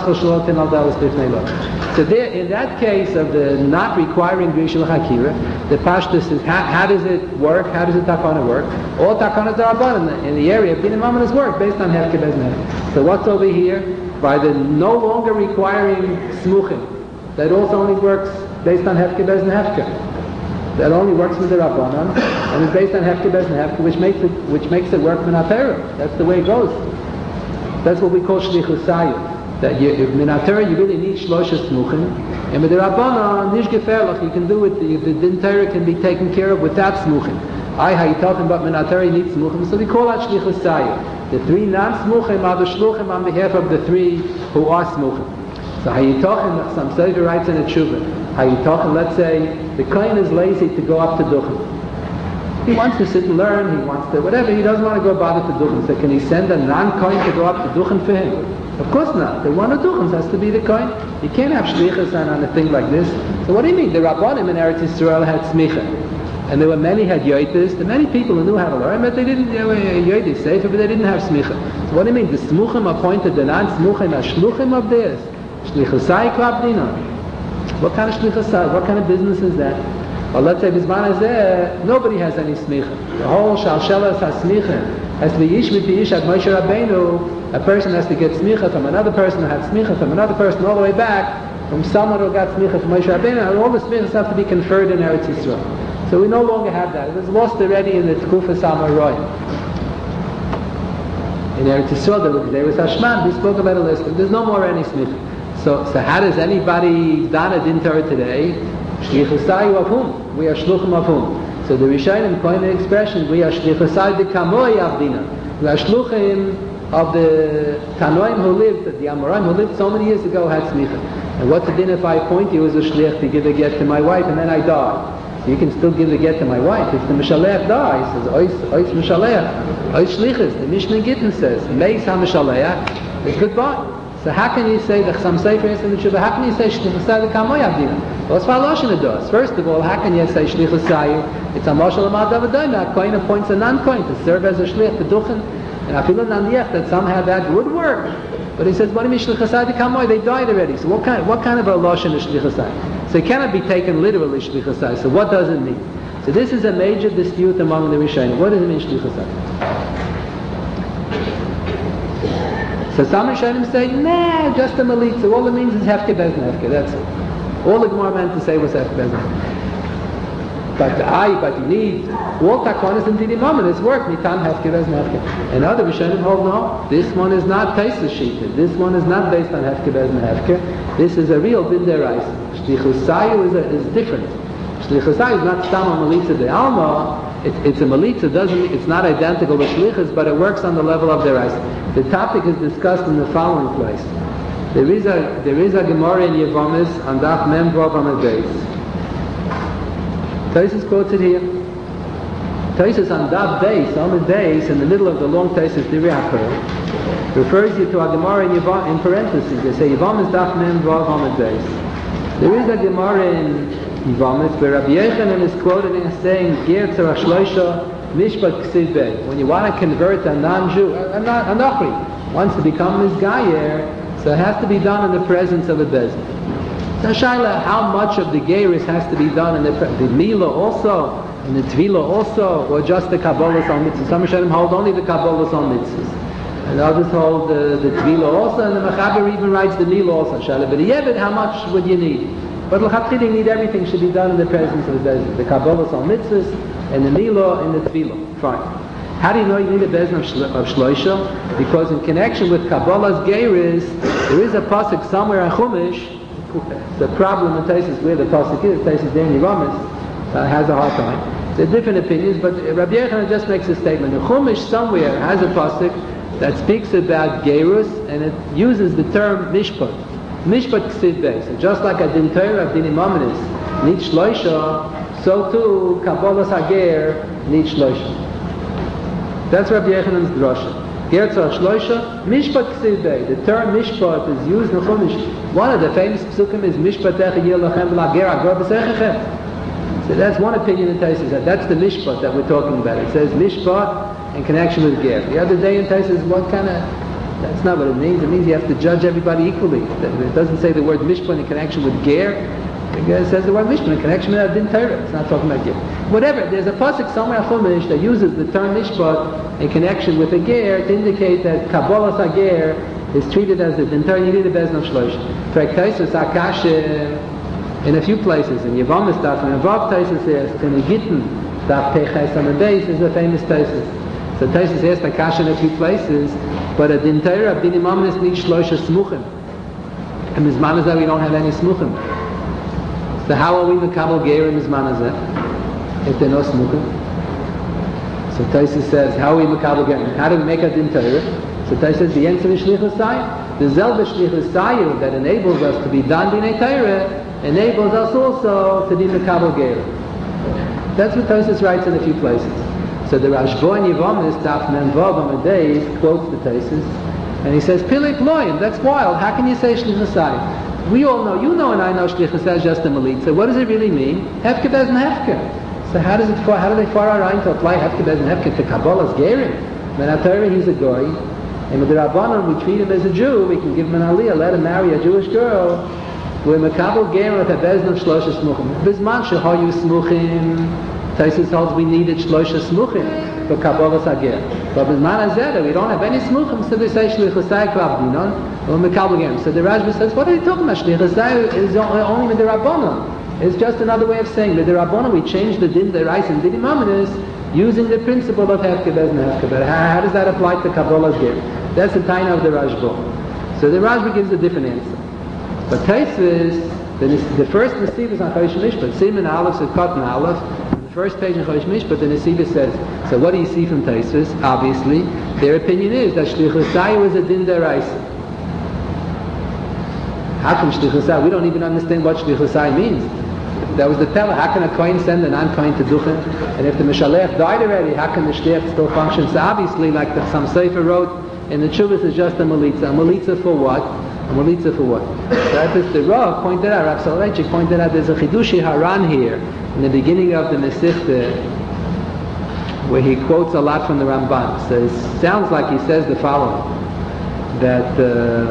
So there, in that case of the not requiring Drisha L'Chakira, the pashtus is how, how does it work? How does the takana work? All takanas are abundant in the area of Dinim Amanis work based on Hefke Bezdin Hefke. So what's over here? By the no longer requiring smuchim, that also only works based on Hefke Bezdin Hefke. That only works with the Rabbanan and is based on Hefke Bezdin Hefke, which makes it which makes it work min HaTorah. That's the way it goes. That's what we call shlichus sayid. That you, min HaTorah, you really need shlosha smuchim, and with the Rabbanan, nish gefährlich, you can do it. The, the din Torah can be taken care of without smuchim. I, how you talking about min HaTorah, you need smuchim, so we call that shlichus sayid. The three non-smuchim are the shluchim on behalf of the three who are smuchim. So how you talking? Some Sefer writes in a tshuva. How you talking? Let's say the kohen is lazy to go up to duchen. He wants to sit and learn, he wants to, whatever, he doesn't want to go bother to duchen. So can he send a non-kohen to go up to duchen for him? Of course not. The one of duchen has to be the kohen. You can't have shlichus on, on a thing like this. So what do you mean? The Rabbanim in Eretz Yisrael had smicha. And there were many had yoitis. There were many people who knew how to learn, but they didn't, they were yoitis, safer, but they didn't have smicha. So what do you mean? The smuchim appointed the non-smuchim as shluchim of theirs? Shlichusai klabdina. What kind of shlichusai? What kind of business is that? Well, let's say Bizman is there, nobody has any smicha. The whole shalshelas has smicha. Has to be ish with ish at Moshe Rabbeinu. A person has to get smicha from another person who had smicha from another person all the way back from someone who got smicha from Moshe Rabbeinu. And all the smichas have to be conferred in Eretz Yisrael. So we no longer have that. It was lost already in the Tkufas Amaroi. In Eretz Yisrael, there was Hashman, we spoke about a list. There's no more any smicha. So, so how does anybody done a din Torah today? Shlichusayu of whom? We are shluchim of whom? So the Rishonim coined the expression, we are shlichusayu de kamoi avdina. We are shluchim of the Tanoim who lived, the Amoraim who lived so many years ago had smicha. And what's the din if I appoint you as a shlich to give a get to my wife and then I die? So you can still give the get to my wife. If the Mishalech dies, he says, ois, ois Mishalech, ois shlichus. The Mishnah Gittin says, meis ha-Mishalech is goodbye. So how can you say the Chasam Sofer is in the Tshuva? How can you say shlichusayu kamoy avdina? Well, it's Lashon it does. First of all, how can you say shlichusayu? It's a mashal amad avadayna. A kohen appoints a non-kohen to serve as a shlich to duchen, and I feel naniach that somehow that would work. But he says, what do you mean shlichusayu kamoy? They died already. So what kind? What kind of a lashon is shlichusayu? So it cannot be taken literally shlichusayu. So what does it mean? So this is a major dispute among the Rishonim. What does it mean shlichusayu? So some Rishonim say, nah, just a malitza. All it means is hefke bezna hefke. That's it. All the Gemara meant to say was hefke bezna. But I, but you need all takonis and dinim amen. It's work. Nitan hefke bezna hefke. And other Rishonim hold no. This one is not Taisa Shita. This one is not based on hefke bezna hefke. This is a real binderais. Shlichusayu is, is different. Shlichusayu is not stam on malitza de alma. It, it's a malitza. Doesn't. It's not identical with shlichus, but it works on the level of derais. The topic is discussed in the following place. There is a there is a Gemara in Yevamis on Daf Mem Vav Amud Beis. Taisus quotes it here. Taisus on Daf Beis, Amud Beis, in the middle of the long Taisus Diriapur, refers you to a Gemara in, Yevam, in parentheses. They say Yevamis Daf Mem Vav Amud Beis. There is a Gemara in Yevamis where Rabbi Yechanan is quoted as saying Ger Tzarach Shloisha Mishpat Ksiv Bey. When you want to convert a non-Jew, a, a, a Nochri, wants to become his Gayer, so it has to be done in the presence of a Bezin. So Shaila, how much of the Geiris has to be done in the presence? The Mila also, and the Tvila also, or just the Kabbalah on mitzvahs? Some Rishonim hold only the Kabbalah on mitzvahs. And others hold the, the Tvila also, and the Mechaber even writes the Mila also. Shaila, but Yeved, how much would you need? But l'chatchila, you need everything should be done in the presence of the Bezin. The Kabbalah on mitzvahs, and the Mila and the Tvila. Fine. How do you know you need a bezin of, shlo- of Shloisha? Because in connection with Kabbalah's Geiris, there is a pasuk somewhere in Chumash. The problem in Taisus where the pasuk is, Taisus there in Yevamis, uh, has a hard time. There are different opinions, but Rabbi Yechanan just makes a statement. The Chumash somewhere has a pasuk that speaks about Geirus, and it uses the term Mishpat. Mishpat Ksiv Bey. So just like a Din Torah of Dinim Amanis needs Shloisha, so too, Kabbalah's Hager needs Shloisha. That's Rabbi Yechanan's drasha. Ger Tzarach Shloisha, Mishpat Ksiv Bey. The term Mishpat is used in Chumash. One of the famous psukim is Mishpat Echa Yir Lachem V'Lager Agor B'Sechechem. So that's one opinion in Taisus. That's the Mishpat that we're talking about. It says Mishpat in connection with Ger. The other day in Taisus, what kind of... That's not what it means. It means you have to judge everybody equally. It doesn't say the word Mishpat in connection with Ger. It says the word Mishpat in connection with Din Torah. It's not talking about Ger. Whatever, there's a pasuk somewhere in Chumash that uses the term Mishpat in connection with a Ger to indicate that Kabbalah's Hager is treated as the Din Torah. You need a bezin of Shloisha. Taisus Akasha in a few places. In Yevamis Daf and Vav Taisus says, in Gittin Daf Peches Amud Beis is a famous Taisus. So Taisus says Akasha in a few places, but a Din Torah of Dinim Amanis needs Shloisha Smuchim. And Mizman Hazeh we don't have any Smuchim. So how are we Mekabel Ger in Mizman Hazeh if they're no Smuchim? So Taisus says, how are we Mekabel Ger? How do we make a Din Torah? So Taisus says, the answer is Shlichusayu. The Zelba Shlichusayu that enables us to be done Dinei Torah enables us also to be Mekabel Ger. That's what Taisus writes in a few places. So the Rashba in Yevamis, Daf Mem Vav Amud Beis, quotes the Taisus, and he says, Pilik Loyim, that's wild. How can you say Shlichusayu? We all know, you know and I know Shlichusayu is just a Malitza. What does it really mean? Hefke bez and Hefke. So how does it, how do they far our to apply Hefke bez and Hefke to Kabbalah's Gerim? When at Torah he's a Goy, and with the Rabbanon we treat him as a Jew, we can give him an Aliyah, let him marry a Jewish girl. We're Mekabel Gerim with a bezin of Shlosha Smuchim. Bizman shehoyu Smuchim, Taisus holds we needed Shlosha Smuchim for Kabbalah's Hager. But Bizman Hazeh, we don't have any Smuchim, so they say Shlichusayu Klavdinon, or Mekabel Gerim. So the Rashba says, what are you talking about? Shlichusayu is only with the Rabbanon. It's just another way of saying, with the Rabbanon we change the din, the rice and dinim amanis using the principle of Hefker Bezin Hefker. But how, how does that apply to Kabbalah's Ger? That's the Taina of the Rashba. So the Rashba gives a different answer. But Taisvis, the, the first Nesiv is on Chodesh Mishpat. Siman Aleph, so Katan Aleph. The first page in Chodesh Mishpat, the Nesiv says, so what do you see from Taisvis? Obviously, their opinion is that Shlichus Sayu is a Din Deraisa. How come Shlichus Sayu? We don't even understand what Shlichus Sayu means. That was the teller. How can a kohen send a non-kohen to Duchen? And if the Mishalech died already, how can the Shliach still function? So obviously, like the Sam Sefer wrote, in the Chuvas is just a Melitza. A Melitza for what? A Melitza for what? So that is the Rav pointed out, Rav Soloveitchik pointed out, there's a Chidushi Haran here, in the beginning of the Mesichte, where he quotes a lot from the Ramban. So it sounds like he says the following, that uh,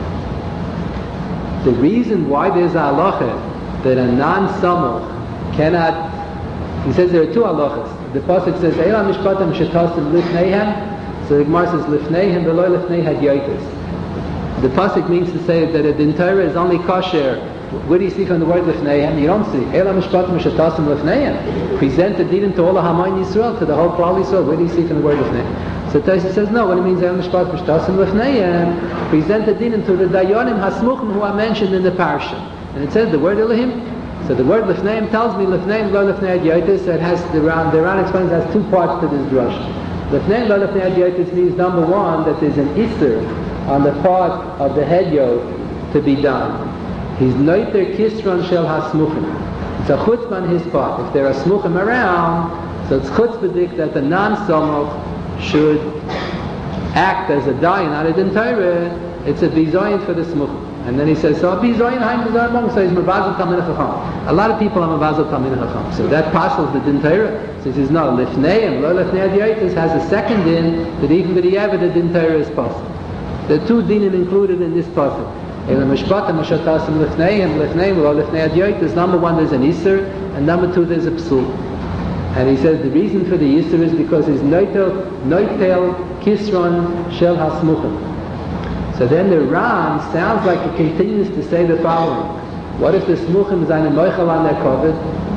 the reason why there's a halacha that a non-samuch cannot, he says there are two halachas. The pasuk says, Eila mishpatam shetasim lifneihem, so the Gemara says, lifneihem v'lo lifnei hadyotis. The pasuk means to say that a din Torah is only kosher. What do you see from the word lifneihem? You don't see. Eila mishpatam shetasim lifneihem. Present the din to all the Haman Yisrael, to the whole Klal Yisrael. Where do you see from the word lifneihem? So Taisa says, no, what it means, Eila mishpatam shetasim lifneihem, present the din to the dayanim hasmuchim who are mentioned in the parsha. And it says the word Elohim. So the word Lifneim tells me Lifneim lo Lifnei Hadyotis. It has the Ran. The Ran explains it has two parts to this drush. Lifneim lo Lifnei Hadyotis means number one that there's an Isser on the part of the head yoke to be done. He's noiter kisron shel hasmuchim. It's a chutzpah on his part. If there are smuchim around, so it's chutzpahdik that the non-samuch should act as a dayan, not a din Torah. It's a bizoyin for the smuchim. And then he says, so bizoyin haim bizoyin mong, so he's mevazal talmidei chacham. A lot of people are mevazal talmidei chacham. So that passes the din Torah. So he says, no, lifneim, lo lifnei hadyotis has a second din that even b'diavad the din Torah is possible. There are two dinim included in this pasuk. Eila mishpatam ashatasim lifneim, lifneim, lo lifnei hadyotis. Number one, there's an iser, and number two, there's a psul. And he says the reason for the iser is because he's noitel, noitel kisron shel hasmuchim. So then the Ran sounds like it continues to say the following. What if the smuchim is eine moichel on their kovid?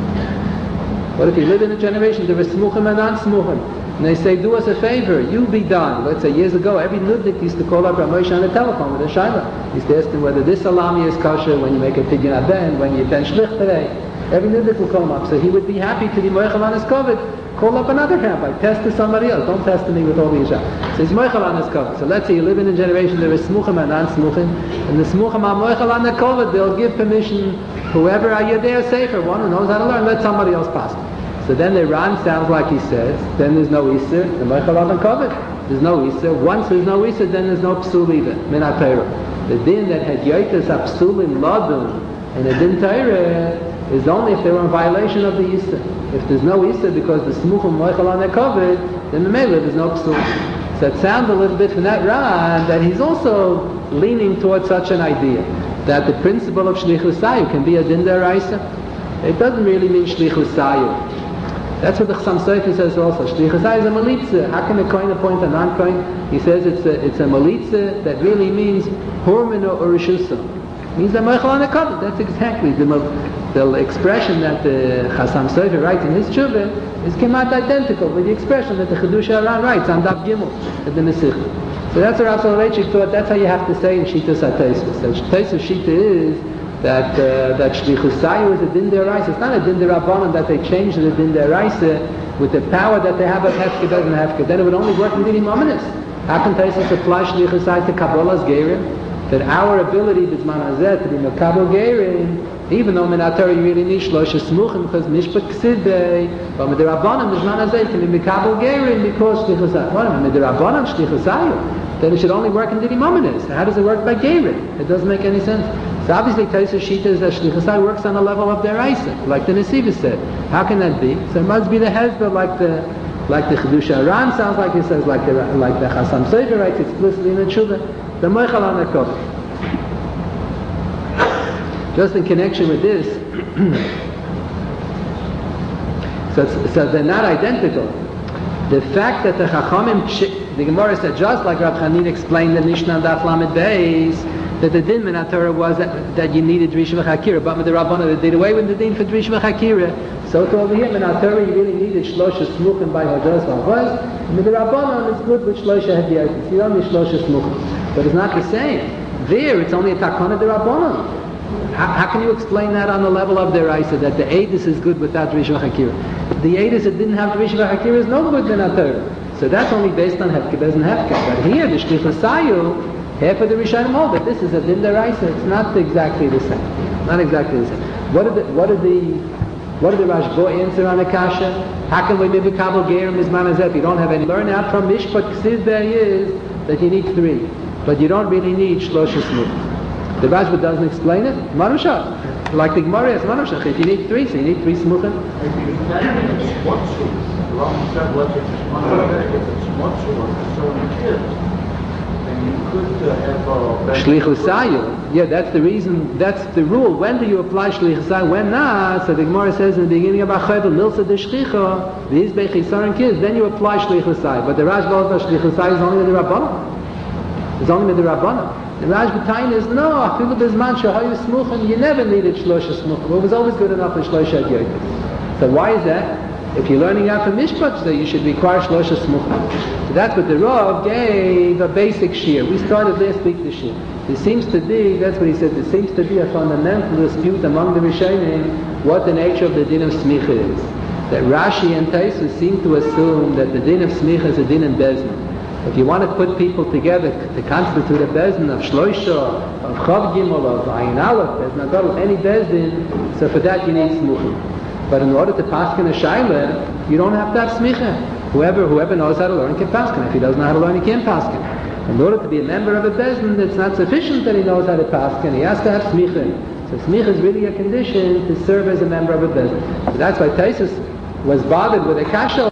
What if you live in a generation there are smuchim and non-smuchim? And they say, do us a favor, you be done. Let's say years ago, every nudnik used to call up Rav Moshe on the telephone with a shayla. He used to ask him whether this salami is kosher, when you make a pidyon aben, when you ben shlich today. Every nudnik will call him up. So he would be happy to be moichel on his kovid. Call up another rabbi, test to somebody else. Don't test to me with all the Yisha. So he's moichel on his kovid. So let's say you live in a generation there is smuchim and non-smuchim, and the smuchim are moichel on the kovid. They'll give permission, whoever are you there safer, one who knows how to learn, let somebody else pass. So then the Ran sounds like he says, then there's no Isser, the moichel on the kovid. There's no Isser. Once there's no Isser, then there's no psul either. Min ha-Torah. The din that had yoitas ha-psulim ladun and the din Torah is only if they were in violation of the Isser. If there's no Isser because the smuchim moichel on their kovid, then the Mela there's no psul. So it sounds a little bit from that Ran that he's also leaning towards such an idea that the principle of Shlichus Sayu can be a din deraisa. It doesn't really mean Shlichus Sayu. That's what the Chassam Sofer says also. Shlichus Sayu is a melitza. How can a kohen appoint a non-kohen? He says it's a, it's a melitza that really means hurmina or rishusa. It means that moichel on the kovid. That's exactly the The expression that the Chassam Sofer writes in his tshuva is kemat identical with the expression that the Chidush Haran writes on Daf Gimel at the Mesichta. So that's what Rav Soloveitchik thought. That's how you have to say in Shitas HaTosfos. The Tosfos Shita is that uh, that Shlichus Sayu is a din deraisa. It's not a din derabanan that they changed the din deraisa with the power that they have of Hefker doesn't Hefker. Then it would only work with the Imaminis. How can Tosfos apply Shlichus Sayu to Kabbalah's Gerim? That our ability b'zman hazeh to be Mekabel Gerim, even though Minat Torah you really need Shlosh Smuchim because Mishpat Ksidei, but Midirabanan b'zman hazeh can be Mekabel Gerim because Shlichus Sayu. What? Midirabanan Shlichus Sayu. Then it should only work in the Imaminis. How does it work by Gerim? It doesn't make any sense. So obviously Tosfos Shita is that Shlichus Sayu works on the level of their Isa, like the Nesiva said. How can that be? So it must be the Hezbollah like the like the Chidush Haran sounds like he says, like the like the Chassam Sofer writes explicitly in the Tshuva. The moichel on the kovid. Just in connection with this, so, so they're not identical. The fact that the Chachamim, the Gemara said, just like Rav Chanin explained the Mishnah Daf Lamed Beis, that the din min Torah was that, that you needed Drisha v'Chakira, but with the Rabbanon they did away with the din for Drisha v'Chakira. So to over here min Torah you really needed Shlosha Smuchim by Hadas v'Avaz, and with the Rabbanon it's good with Shlosha Hadiyakis. You don't need Shlosha Smuchim. But it's not the same. There it's only a takana de Rabbanon. How, how can you explain that on the level of their Isa, that the Eidus is good without Drisha v'Chakira? The Eidus that didn't have Drisha v'Chakira is no good min Torah. So that's only based on Hefke, Bez and Hefke. But here, the Shlichus Sayu, half of the Rishonim hold that this is a din deraisa. It's not exactly the same. Not exactly the same. What did the what did the what did the Rashba answer on the kasha? How can we maybe kabel gerim mizman hazeh? You don't have any. Learn out from Mishpat Ksiv there is that you need three, but you don't really need shlosha smuchim. The Rashba doesn't explain it. Manushah, like the Gemara is manushah. If you need three, so you need three smuchim. Shlichus Sayu. Yeah, that's the reason, that's the rule. When do you apply Shlichus Sayu? When not? So the Gemara says in the beginning of Achavel, Milsa de Shchicha, the Izbei Chisar and Kids, then you apply Shlichus Sayu. But the Rashba knows that Shlichus Sayu is only with the Rabbanah. It's only with the Rabbanah. The Rashba Tain is, no, Afilu Bezman Shahayu Smuchim, you never needed Shlosha Smuchim. It was always good enough for Shlosha Adyotis. So why is that? If you're learning out from Mishpat, so you should require Shlosha Smuchim. So that's what the Rav gave a basic shear. We started last week the shear. There seems to be, that's what he said, there seems to be a fundamental dispute among the Rishonim what the nature of the din of Smicha is. That Rashi and Taisus seem to assume that the din of Smicha is a din in Bezdin. If you want to put people together to constitute a Bezdin of Shloisha, of Chav Gimel, of Ayin Aleph, Bezdin Adol, any Bezdin, so for that you need Smuchim. But in order to paskin a shaila, you don't have to have smicha. Whoever whoever knows how to learn can paskin. If he doesn't know how to learn, he can't paskin. In order to be a member of a bezdin, it's not sufficient that he knows how to paskin. He has to have smicha. So smicha is really a condition to serve as a member of a bezdin. So that's why Taisus was bothered with a kasha.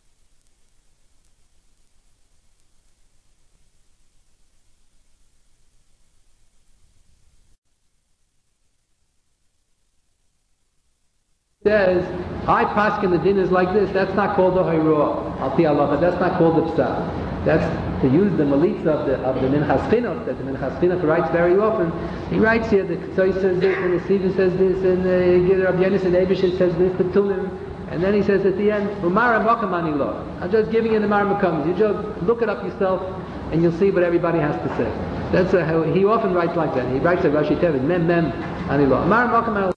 Says, I paskin the din is like this, that's not called the Hayrua, Al Pi Halacha, that's not called the Psah. That's to use the Malitza of the, of the Minchas Chinuch, that the Minchas Chinuch writes very often. He writes here, the Ktsoy says this, and the Siva says this, and the Rabbi Yenis and Eibishit says this, the Tulim, and then he says at the end, Umara Mokamani Lo. I'm just giving you the Mara Makamas. You just look it up yourself, and you'll see what everybody has to say. That's a, how he often writes like that. He writes at Rashi Tevis, Mem Mem Ani Lo. Mara Mokamani.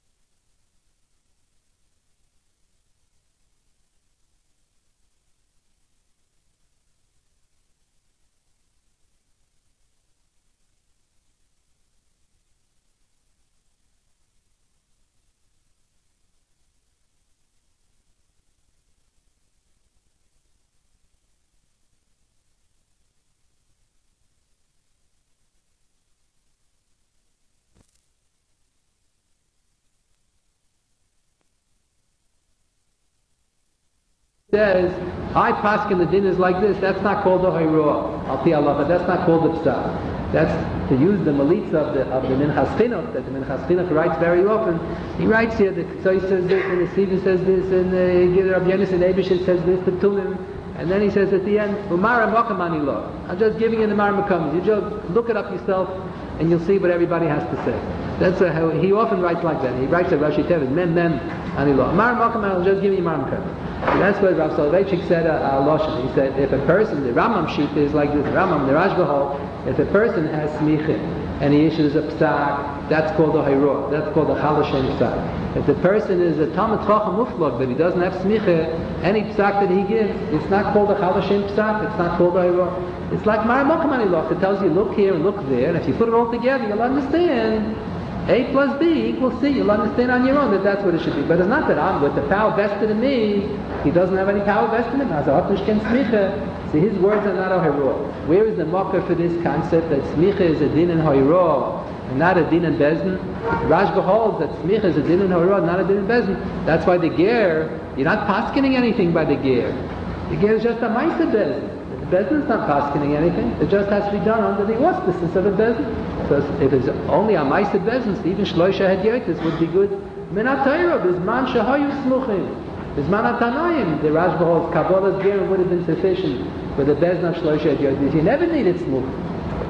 Says, I paskin the din is like this, that's not called the Hayrua, Al Pi Halacha, that's not called the Psah. That's to use the Malitza of the, of the Minchas Chinuch, that the Minchas Chinuch writes very often. He writes here, the Ktsoy says this, and the Siva says this, and the Rabbi Yenis and Eibishit says this, the Tulim, and then he says at the end, Umara Mokamani Lo. I'm just giving you the Mara Makamas. You just look it up yourself, and you'll see what everybody has to say. That's a, how he often writes like that. He writes at Rashi Tevis, Mem Mem Ani Lo. Mara Mokamani, I'm just giving you Mara Makamas. And that's what Rav Soloveitchik said at uh, Loshen. He said, if a person, the Rambam sheet is like this, the Rambam, the Rashba hold, if a person has smicha and he issues a psak, that's called a hayrua, that's called a chalashem psak. If the person is a Talmud Chacham Muflog, but he doesn't have smicha, any psak that he gives, it's not called a chalashem psak, it's not called a hayrua. It's like Mara Mokamani Loch. It tells you, look here and look there, and if you put it all together, you'll understand. A plus B equals C. You'll understand on your own that that's what it should be. But it's not that I'm with the power vested in me. He doesn't have any power vested in him. As a hatush ken smicha. See, his words are not a hayrua. Where is the mocker for this concept that smicha is a din in hayrua and not a din in bezdin? Rashba holds that smicha is a din in hayrua, not a din in bezdin. That's why the ger, you're not paskening anything by the ger. The ger is just a ma'aseh bezdin. The bezdin is not paskening anything. It just has to be done under the auspices of a bezdin. So if it's only a ma'aseh bezdin, even shloisha hadyotis would be good. Minat Torah, bizman shahayu smuchim. Bizman atanoim, the Rashba holds Kabbalah's ger would have been sufficient for the bezdin of shloisha hadyotis. You never needed smuchim.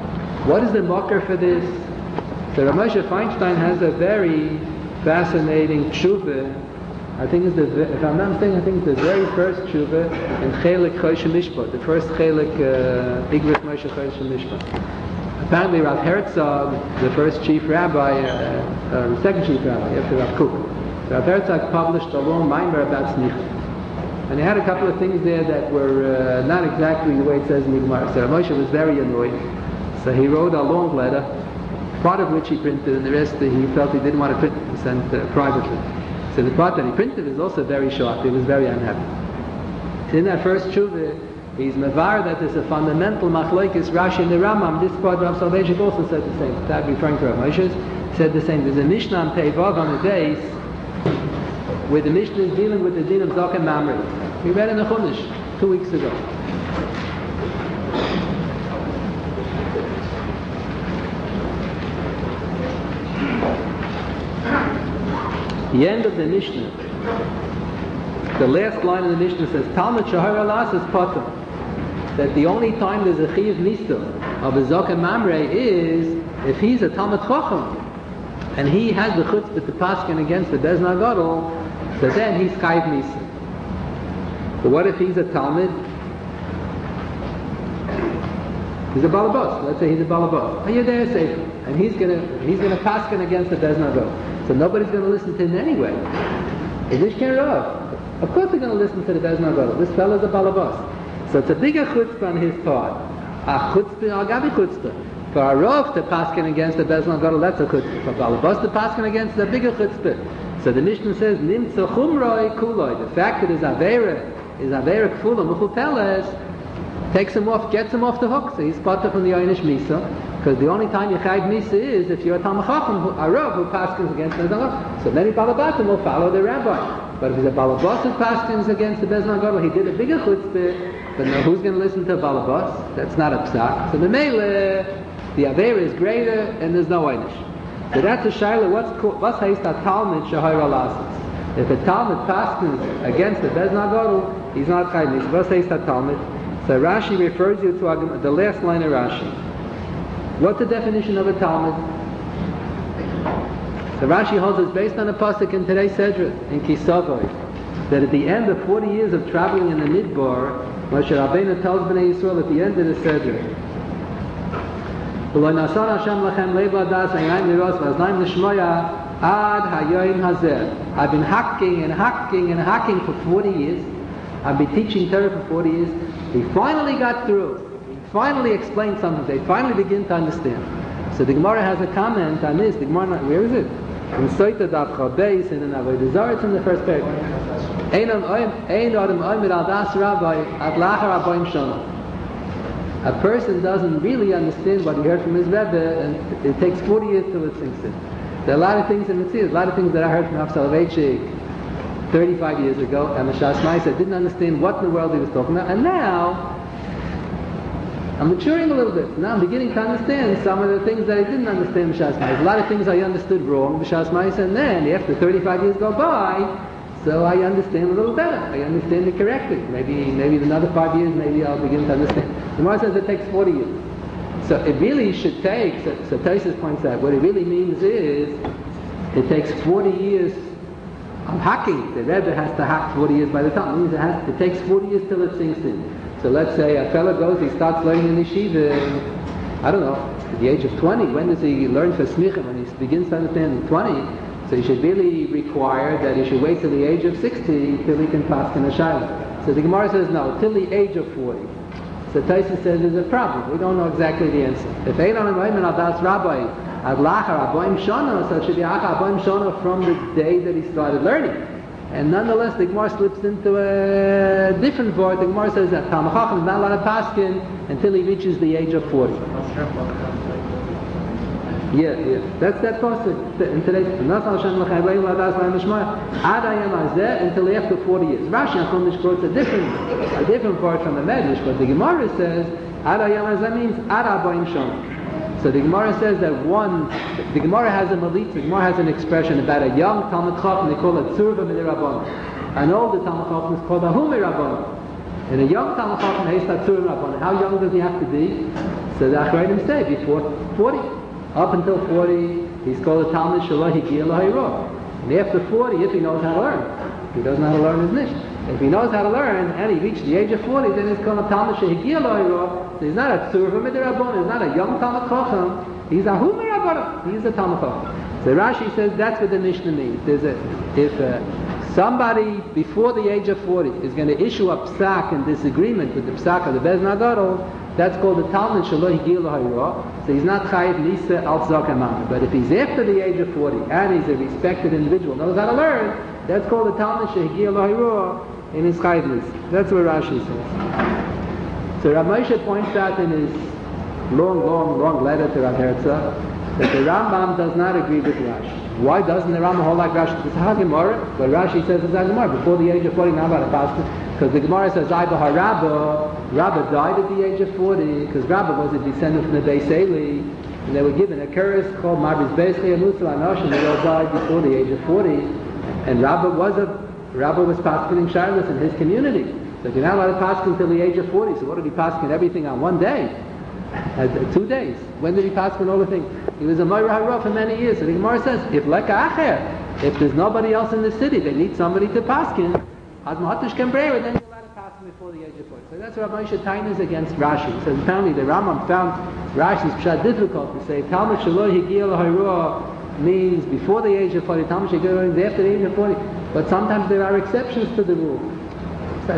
What is the mocker for this? So Rav Moshe Feinstein has a very fascinating tshuva. I think it's the, if I'm not mistaken, I think it's the very first tshuva in Chelik Choshen Mishpat, the first Chelik Igros Moshe Choshen Mishpat. Apparently Rav Herzog, the first chief rabbi, uh, uh, the second chief rabbi after Rav Kook, so Rav Herzog published a long mimer about Smicha. And he had a couple of things there that were uh, not exactly the way it says in the Gemara. So Rav Moshe was very annoyed. So he wrote a long letter, part of which he printed, and the rest he felt he didn't want to print and send uh, privately. So the part that he printed is also very short. He was very unhappy. In that first tshuva, he's mevar that there's a fundamental machlokes Rashi and the Rambam. This part Rav Soloveitchik also said the same. That referring to Rav Moshe said the same. There's a Mishnah on Peivav on the base where the Mishnah is dealing with the din of Zok and Mamre. We read in the Chumash two weeks ago. The end of the Mishnah, the last line of the Mishnah says, Talmud Shahar Alas is Potter. That the only time there's a Chiv Nista of a Zok and Mamre is if he's a Talmud Chacham and he has the chutzpah to paskin against the Beis Nagadol, so then he's Chayiv Nisa. But what if he's a Talmud? He's a balabos. Let's say he's a balabos. And you're there safe, and he's gonna he's gonna paskin against the Beis Nagadol. So nobody's going to listen to him anyway. Of course they're going to listen to the Beis Nagadol. This fellow's a balabas. So it's a bigger chutzpah on his part. A chutzpah, a gabi chutzpah. For a rov to paskin against the Beis Nagadol, that's a chutzpah. For balabas to paskin against the bigger chutzpah. So the Mishnah says, Nimtza chumroi kuloi. The fact that his avera is avera kfula muchupeles takes him off, gets him off the hook. So he's part from the Oynish Misa. Because the only time you chayiv misa is if you're a Talmud Chacham, a Rav who paskins against the Beis Nagadol. So many balabatim will follow the rabbi. But if he's a balabas who paskins against the Beis Nagadol, he did a bigger chutzpah. But now who's going to listen to a balabas? That's not a psak. So the mele, the avera is greater, and there's no einish. So that's a shaila. What's what's haist a Talmud shahayr alasis? If a Talmud paskins against the Beis Nagadol, he's not chayiv misa. What's haist a Talmud? So Rashi refers you to the last line of Rashi. What's the definition of a Talmud? So Rashi holds it's based on a pasuk in today's Sedra, in Kisavoy, that at the end of forty years of traveling in the Midbar, Moshe Rabbeinu tells Bnei Yisrael at the end of the Sedra, V'lo nasar Hashem lachem leva das v'yayim liros v'aznayim l'shmoya ad hayoyim hazeh. I've been hacking and hacking and hacking for forty years. I've been teaching Torah for forty years. We finally got through. Finally explain something. They finally begin to understand. So the Gemara has a comment on this. The Gemara, where is it? In Soita Daf Chabeis and in Avodah Zarah. It's in the first page. Ein adam oimer al das rabbi ad lachar aboim shana. A person doesn't really understand what he heard from his Rebbe, and it takes forty years till it sinks in. There are a lot of things in Mitzvah, a lot of things that I heard from Rav Soloveitchik thirty-five years ago, and Mashas Ma'aseh didn't understand what in the world he was talking about, and now I'm maturing a little bit. Now I'm beginning to understand some of the things that I didn't understand B'Shas Ma'aseh. A lot of things I understood wrong B'Shas Ma'aseh, and then after thirty-five years go by, so I understand a little better. I understand it correctly. Maybe maybe another five years, maybe I'll begin to understand. The Gemara says it takes forty years. So it really should take, so, so Tosfos points out, what it really means is, it takes forty years of hacking. The Rebbe has to hack forty years by the time. It means it, has, it takes forty years till it sinks in. So let's say a fellow goes, he starts learning in yeshiva, I don't know, at the age of twenty. When does he learn for smicha? When he begins to understand twenty. So he should really require that he should wait till the age of sixty till he can pass in a shayla. So the Gemara says no, till the age of forty. So Tosfos says there's a problem. We don't know exactly the answer. If Ein Adam Oimer al Das Rabbi ad lachar aboim shana, so it should be achar aboim shana from the day that he started learning. And nonetheless, the Gemara slips into a different part. The Gemara says that Talmud Chacham is not allowed to paskin until he reaches the age of forty. Yeah, yeah. That's that pasuk. In today's until after forty years. Rashi and Chumash quotes a different, a different part from the Medrash, but the Gemara says Ad Hayam Hazeh means Ad Aboim Shana. So the Gemara says that one, the Gemara has a malit, the Gemara has an expression about a young Talmud Chacham, they call it Tzurva Minei Rabbanon. An older Talmud Chacham is called a Humei Rabbanon. And a young Talmud Chacham has that Tzurva Rabbanon. How young does he have to be? So the Achronim say before forty. Up until forty, he's called a Talmud Shelo Higia L'Hayro. And after forty, if he knows how to learn, if he doesn't know how to learn his Mishnah. If he knows how to learn and he reached the age of forty, then he's called a Talmud Shelo Higia L'Hayro. So he's not a Tzurva Midirabon, he's not a young Talmud Chacham, he's a Hu Mirabon, he's a Talmud Chacham. So Rashi says that's what the Mishnah means. There's a, if uh, somebody before the age of forty is going to issue a psak in disagreement with the psak of the Beis Nagadol, that's called the Talmud Shelo Higia L'Hayro. So he's not chayiv nisa al tzakah. But if he's after the age of forty and he's a respected individual, knows how to learn, that's called the Talmud Shelo Higia L'Hayro in his chayiv nisa. That's what Rashi says. So Rav Moshe points out in his long, long, long letter to Rav Herzog that the Rambam does not agree with Rashi. Why doesn't the Rambam hold like Rashi? It's a Gemara, but Rashi says it's a Gemara. Before the age of forty, not about a pastor. Because the Gemara says, Iba HaRabba, Rabba died at the age of forty, because Rabba was a descendant from the Beis Eli, and they were given a curse called Mabris Beis Eli and Musa Anosh, and they all died before the age of forty. And Rabba was a Rabba was paskening Shilas in his community. So you're not allowed to pasken until the age of forty. So what did he pasken everything on one day? Uh, two days. When did he pasken all the things? He was a Moira Hara for many years. So the Gemara says, if Leka Acher, if there's nobody else in the city, they need somebody to pasken, Az Mahatush Kembrera, then you're allowed to pasken before the age of forty. So that's what Rav Moshe Tainas against Rashi. He says apparently the Rambam found Rashi's pshat difficult to say Talmud Shelo Higia L'Hayro means before the age of forty, Talmud Shelo Higia L'Hayro means after the age of forty. But sometimes there are exceptions to the rule. So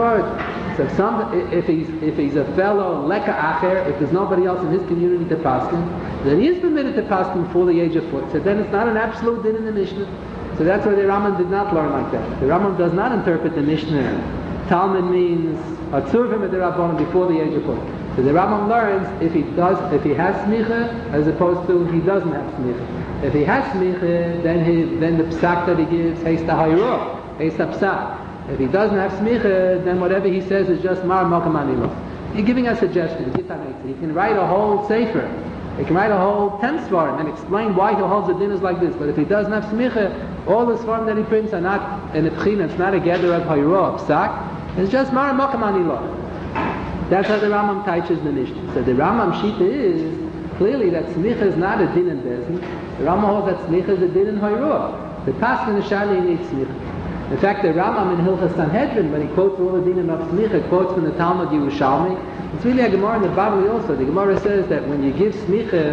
if, some, if, he's, if he's a fellow Leka Acher, if there's nobody else in his community to pasken, then he is permitted to pasken before the age of forty. So then it's not an absolute din in the Mishnah. So that's why the Rambam did not learn like that. The Rambam does not interpret the Mishnah. Talmud means a tzurvim at the Rabbanon before the age of forty. So the Rambam learns if he does, if he has smicha, as opposed to he doesn't have smicha. If he has smicha, then he, then the psak that he gives, heis ta hayro, heis ta psak. If he doesn't have smicha, then whatever he says is just mar mokam anilo. He's giving us suggestions. He can write a whole sefer. He can write a whole ten svarim and explain why he holds the dinners like this. But if he doesn't have smicha, all the svarim that he prints are not in a pchina. It's not a gather of hayro, of psak. It's just mar mokam anilo. That's how the Rambam teaches the Mishnah. So the Rambam shita is clearly that smicha is not a din in bezin. The Rambam holds that smicha is a din in hayro. The pasuk in the shani needs smicha. In fact, the Rambam in Hilchas Sanhedrin, when he quotes all the dinim of smicha, quotes from the Talmud Yerushalmi. It's really a Gemara in the Bavli also. The Gemara says that when you give smicha,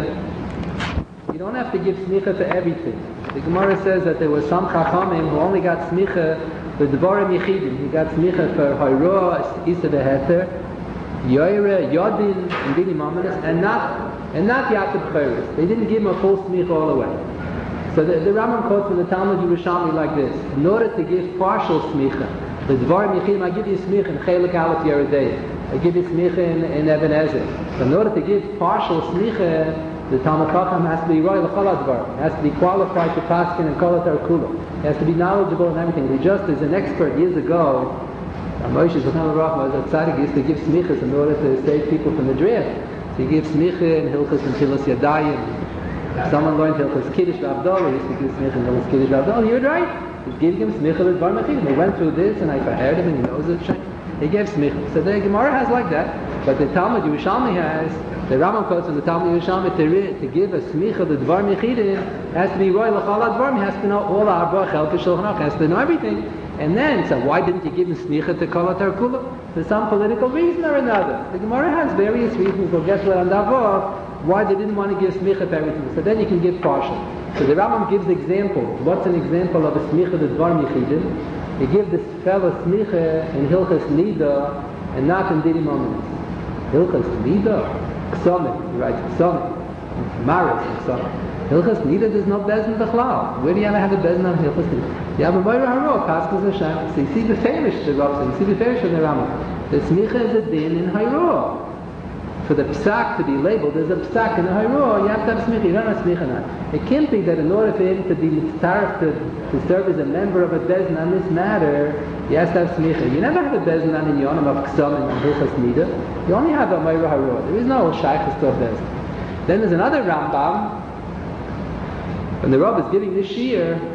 you don't have to give smicha for everything. The Gemara says that there were some chachamim who only got smicha for dvarim yichidim. He got smicha for hayro, isa beheter, yoyre, yodin, and dinim amanis, and not and not yatab chayris. They didn't give him a full smicha all the way. So the, the Rambam quotes from the Talmud Yerushalmi like this: in order to give partial smicha, the dvarim yichidim, I give you smicha in chelik aleph yeridei. I give you smicha in, in Eben Ezer. So in order to give partial smicha, the Talmud Chacham has to be roy l'chol hadvar. Has to be qualified to paskin and kol hatarkula. He has to be knowledgeable in everything. He just is an expert. Years ago, Moshe Zechon Baruch was a tzaddik used to give smichas in order to save people from the draft. So he gives smicha in Hilchas and Tilas Yadayim. If someone learned Hilchas Kiddush V'Avdol, he used to give smicha in Hilchas Kiddush V'Avdol. You're right. He's giving him smicha with Dvar Mechidim. He went through this, and I heard him, and he knows it. He gave smicha. So the Gemara has like that, but the Talmud Yerushalmi has, the Rambam quotes in the Talmud Yerushalmi, to, to give a smicha the Dvar Mechidim has to be roy l'chol hadvar. He has to know all the arba chelka shulchan aruch. Has to know everything. And then, so why didn't he give him smicha to kol hatarkula? For some political reason or another. The Gemara has various reasons. We'll get to it on Davor. Why they didn't want to give smicha for everything. So then you can give partial. So the Rambam gives examples. What's an example of a smicha the Dvar Mechidim? He gives this fellow smicha in Hilchas Nida and not in Dinim Amanis. Hilchas Nida, Ksomim, he writes Ksomim, Maris, Ksomim. Hilchas Nida, there's no bezin b'chlal. Where do you ever have a bezin on Hilchas Nida? You have a Moira Haro, Paskas Hashem. So you see the famish, the Rav, you see the famish of the Rambam. The smicha is a din in Haro. For the psak to be labeled, there's a psak in the Hayro, you have to have smicha, you don't have smicha now. It can't be that in order for him to be mitzaref to, to serve as a member of a bezin on this matter, he has to have smicha. You never have a bezin on in Yonim of Ksam and Hilchas Nida. You only have a Mayra Hayro. There is no shaykhus to a bezin. Then there's another Rambam, when the Rav is giving this shiur,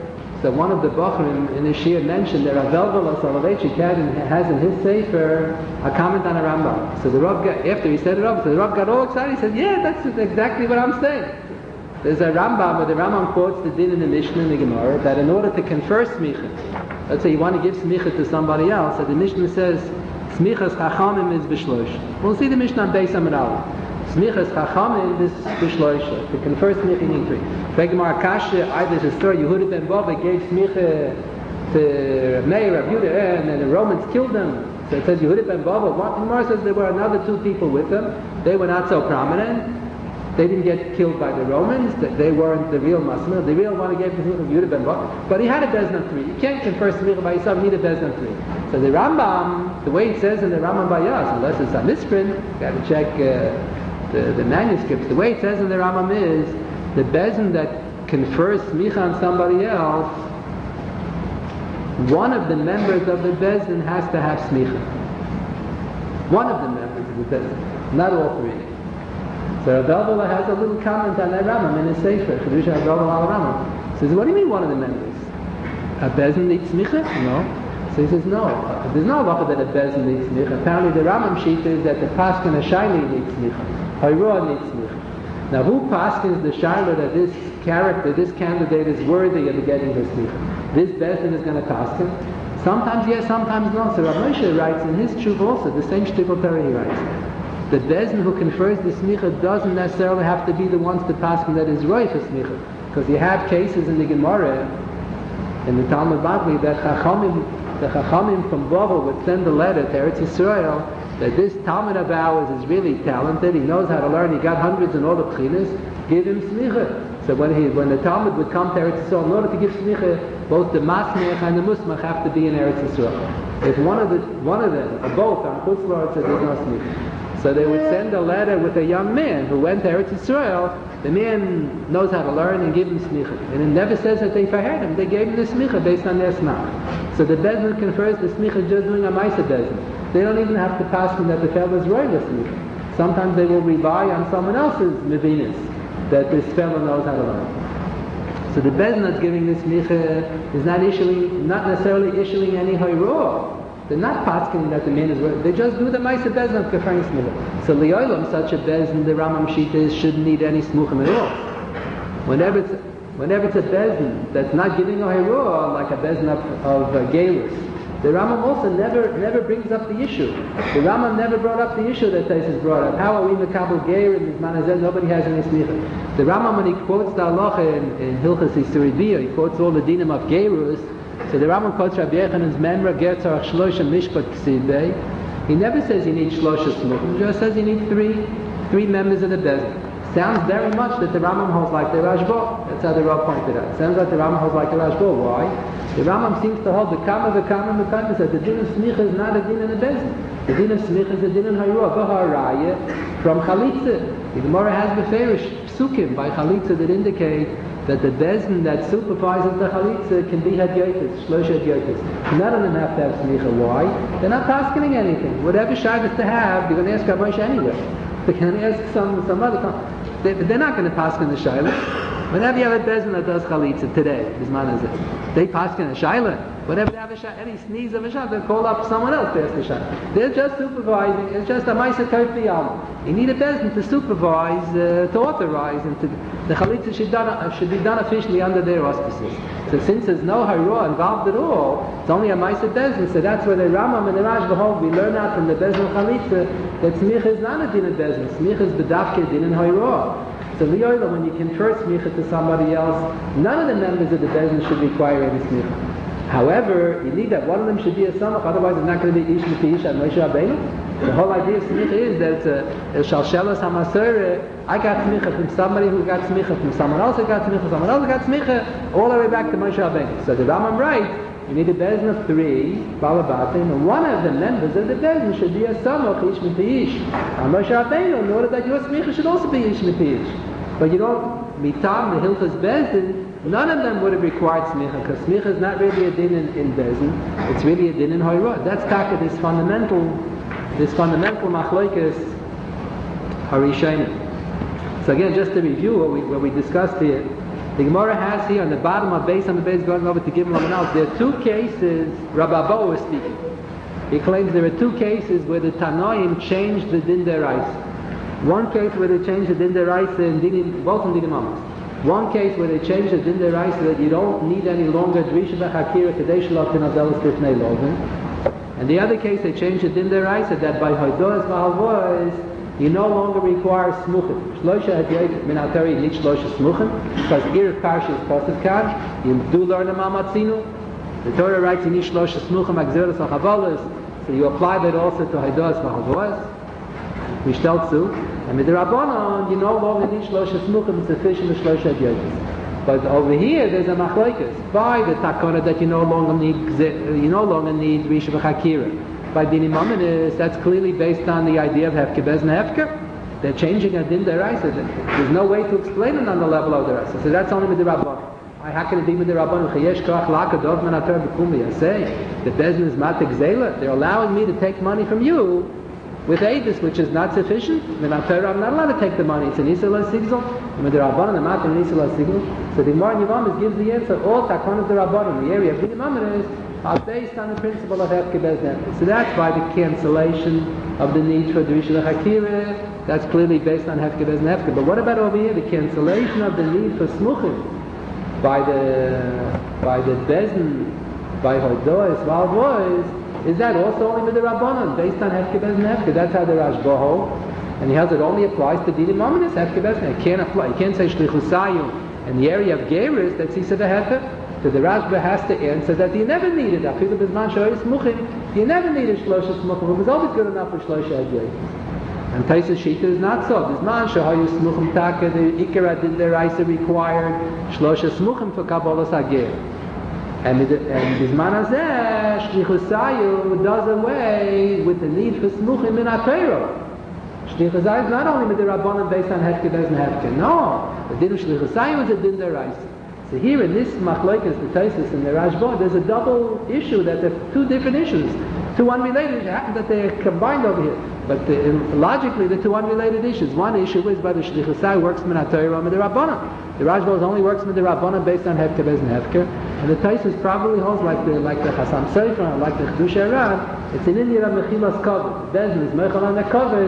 that one of the Bachrim in his Shir mentioned that Rav Elvelos Soloveitchik has in his Sefer a comment on a Rambam. So the Rav got, after he said it up, so the Rav got all excited. He said, yeah, that's exactly what I'm saying. There's a Rambam where the Rambam quotes the din in the Mishnah in the Gemara that in order to confer smicha, let's say you want to give smicha to somebody else, so the Mishnah says, smichas chachamim is b'shlosh. We'll see the Mishnah on Beis Amud Aleph. Smichas chachamim is b'shlosh. To confer smicha, you need three. Begmar Kasha, either the story Yehuda ben Bava gave smicha to Meir, Rav Yehuda, and then the Romans killed them. So it says Yehuda ben Bava. What Gemara says there were another two people with them. They were not so prominent. They didn't get killed by the Romans. They weren't the real Masmil. The real one he gave to Yehuda ben Bava. But he had a bezna of three. You can't confer smicha by yourself. You need a bezna of three. So the Rambam, the way it says in the Rambam Bayas, unless it's a misprint, you got to check uh, the, the manuscripts. The way it says in the Rambam is the bezna that confers smicha on somebody else, one of the members of the bezna has to have smicha. One of the members of the bezna, not all three. So Rav Elvelos has a little comment on that Rambam in his Sefer, Chedush Rav Elvelos Rambam. He says, what do you mean one of the members? A bezin needs smicha? No. So he says, no. There's no halacha that a bezin needs smicha. Apparently the Rambam sheet is that the paskin a shayli needs smicha. Hayroah needs smicha. Now who paskins the shayla that this character, this candidate is worthy of getting his smicha? This bezin is going to paskin? Sometimes yes, sometimes no. So Rav Moshe writes in his tshuva also, the same shtickle Torah he writes. The bezin who confers the smicha doesn't necessarily have to be the ones to paskin that is right for smicha, because you have cases in the Gemara, in the Talmud Bavli, that chachamim, the chachamim from Bavel would send a letter to Eretz Yisrael that this Talmud of ours is really talented, he knows how to learn, he got hundreds in all the pchinas, give him smicha. So when he, when the Talmud would come to Eretz Yisrael, in order to give smicha, both the masmech and the musmach have to be in Eretz Yisrael. If one of the one of them, or both, on Chutz La'aretz, there's no smicha. So they would send a letter with a young man who went to Eretz Yisrael. The man knows how to learn and give him smicha. And it never says that they fired him. They gave him the smicha based on their smach. So the bezin confers the smicha just doing a ma'aseh bezin. They don't even have to pass him that the fellow is royal smicha. Sometimes they will rely on someone else's mevinus that this fellow knows how to learn. So the bezin that's giving this smicha is not issuing, not necessarily issuing any hayroah. They're not pasking that the man is worth. They just do the ma'aseh bezin of kefaring smicha. So li'olam, such a bezin, the Rambam Shita is shouldn't need any smuchim at all. Whenever it's whenever it's a bezin that's not giving a hayroah, like a bezin of, of uh, galus, the Rambam also never never brings up the issue. The Rambam never brought up the issue that Taisus brought up. How are we mekabel geir in Zman Hazeh? Nobody has any smicha. The Rambam, when he quotes the halacha in, in Hilchas Yisuri Biyah, he quotes all the dinim of gerus. So the Rambam quotes Rabbi Yechanan's memra ger tzarach shlosha mishpat ksivei. He never says you need shlosha smuchim. He just says you need three three members of the bezin. Sounds very much that the Rambam holds like the Rashba. That's how the Rav pointed out. Sounds like the Rambam holds like the Rashba. Why? The Rambam seems to hold the kama, the kama, the kama. That the din of smicha is not a din in the bezin. The din of smicha is a din in hayroah. V'haraya from chalitza. The Gemara has the ferish psukim by chalitza that indicate that the bezin that supervises the chalitza can be hadyotis, shlosha hadyotis. None of them have to have smicha. Why? They're not tasking anything. Whatever shaylas to have, you're going to ask Rav Moshe anyway. They can ask some some other time. They, they're not going to paskin the shayla. Whenever you have a bezin that does chalitza today, Bisman Hazeh, they paskin a shayla. Whenever they have a shayla, any sneeze of a shayla, they call up someone else to ask the shayla. They're just supervising. It's just a ma'aseh tov b'yalma. You need a bezin to supervise, uh, to authorize, and to, the chalitza should, done, uh, should be done officially under their auspices. So since there's no hayroah involved at all, it's only a ma'aseh bezin. So that's where the Rambam and the Rashba hold. We learn out from the bezin chalitza that smicha is not a din of bezin. Smicha is bedavke din and hayroah. So li'olam, when you confer smicha to somebody else, none of the members of the bezin should require any smicha. However, you need that one of them should be a samach, otherwise it's not going to be ish mitish and Moshe Rabbeinu. The whole idea of smicha is that it's a shalshelas hamasore. I got smicha from somebody who got smicha from someone else who got smicha, someone else who got smicha, all the way back to Moshe Rabbeinu. So the Rambam writes, you need a bezin of three, balabatim, and one of the members of the bezin should be a samach, ish mitish. And Moshe Rabbeinu, in order that your smicha should also be ish mitish. But you don't, mitam, the hilchas bezin, none of them would have required smicha, because smicha is not really a din in, in bezin, it's really a din in hayroah. That's taka, this fundamental, this fundamental machlokes harishonim. So again, just to review what we, what we discussed here, The Gemara has here on the bottom of base on the base going over to Gimel Amanal. There are two cases Rabbi Abba was speaking. He claims there are two cases where the Tanoim changed the Din Deraisa. One case where they changed the Din Deraisa in Din, both in Din Imams. One case where they changed the Din Deraisa that you don't need any longer Drisha V'Chakira Kadesh Lot in Azelis Bifnei Lovin. And the other case they changed the Din Deraisa that by Hoidoas V'Halvois you no longer require Smuchim. Shlosha Hadiyot Min Atari need Shlosha Smuchim because Ir Parsha is posted kan. You do learn a Mamatzinu. The Torah writes you need Shlosha Smuchim Agzeres Achavalas. So you apply that also to Hoidoas V'Halvois. Mishteltzu, and with the Rabbanon, you no longer need Shlosha Smuchim, it's sufficient with Shlosha Hadiyot. But over here, there's a machlokes. By the takana that you no longer need, you no longer need Risha V'Chakira. By Din Imaminis, that's clearly based on the idea of Hefker Bezna Hefker. They're changing a Din Deraisa. There's no way to explain it on the level of the Deraisa. So that's only with the Rabbanon. How can it be with the Rabbanon? Chayesh Koach Lakadov Man Atar B'Kumi. I say, the Bezna is Matik Zela. They're allowing me to take money from you with Aedis, which is not sufficient. Then I'm not allowed to take the money. It's an Isra L'Sigzol. And with the Rabbanon, I'm not an Isra L'Sigzol. So the Gemara in Yevamos gives the answer. All Takonas the Rabbanon, the area of the Imaminis, are based on the principle of Hefker Bezna. So that's why the cancellation of the need for Drisha L'Chakira, that's clearly based on Hefker Bezna Hefker. But what about over here? The cancellation of the need for Smuchim by the by the Bezn, by Hodois, Valvois, is that also only with the Rabbanon, based on Hefker Bezna Hefker? That's how the Rashba holds. And he has it only applies to Dinim Aminis, Hefker Bezna. It can't apply. You can't say Shlichusayu in the area of Geris, that's Isa V'Hefer. So the Rashba has to answer that you never needed Afilu Bizman Shoyis Smuchim. You never needed Shlosha Smuchim. It was always good enough for Shlosha Hadiyot. And Taisa Shita is not so. Bizman Shoyis Smuchim Taka, the Ikara Din Deraisa required Shlosha Smuchim for Kabbalah Sagir. And Bizman Hazeh, Shlichusayu does away with the need for Smuchim in Atero. Shlichusayu is not only with the Rabbanon based on Hefker Bezna Hefker. No, the Din of Shlichusayu is a Din Deraisa. So here in this machlokes, the Taisus and the Rashba, there's a double issue that there are two different issues, two unrelated. It happens that they're combined over here, but the, logically they're two unrelated issues. One issue is whether Shlichusai works min HaTorah or the Rabbanon. The Rashba only works with the Rabbanon based on Hefker Bezna Hefker, and the Taisus probably holds like the like the Chasam Sofer, like the Chedush Arad. It's an India of Mechilas Kavod. Bezna is Mechal on the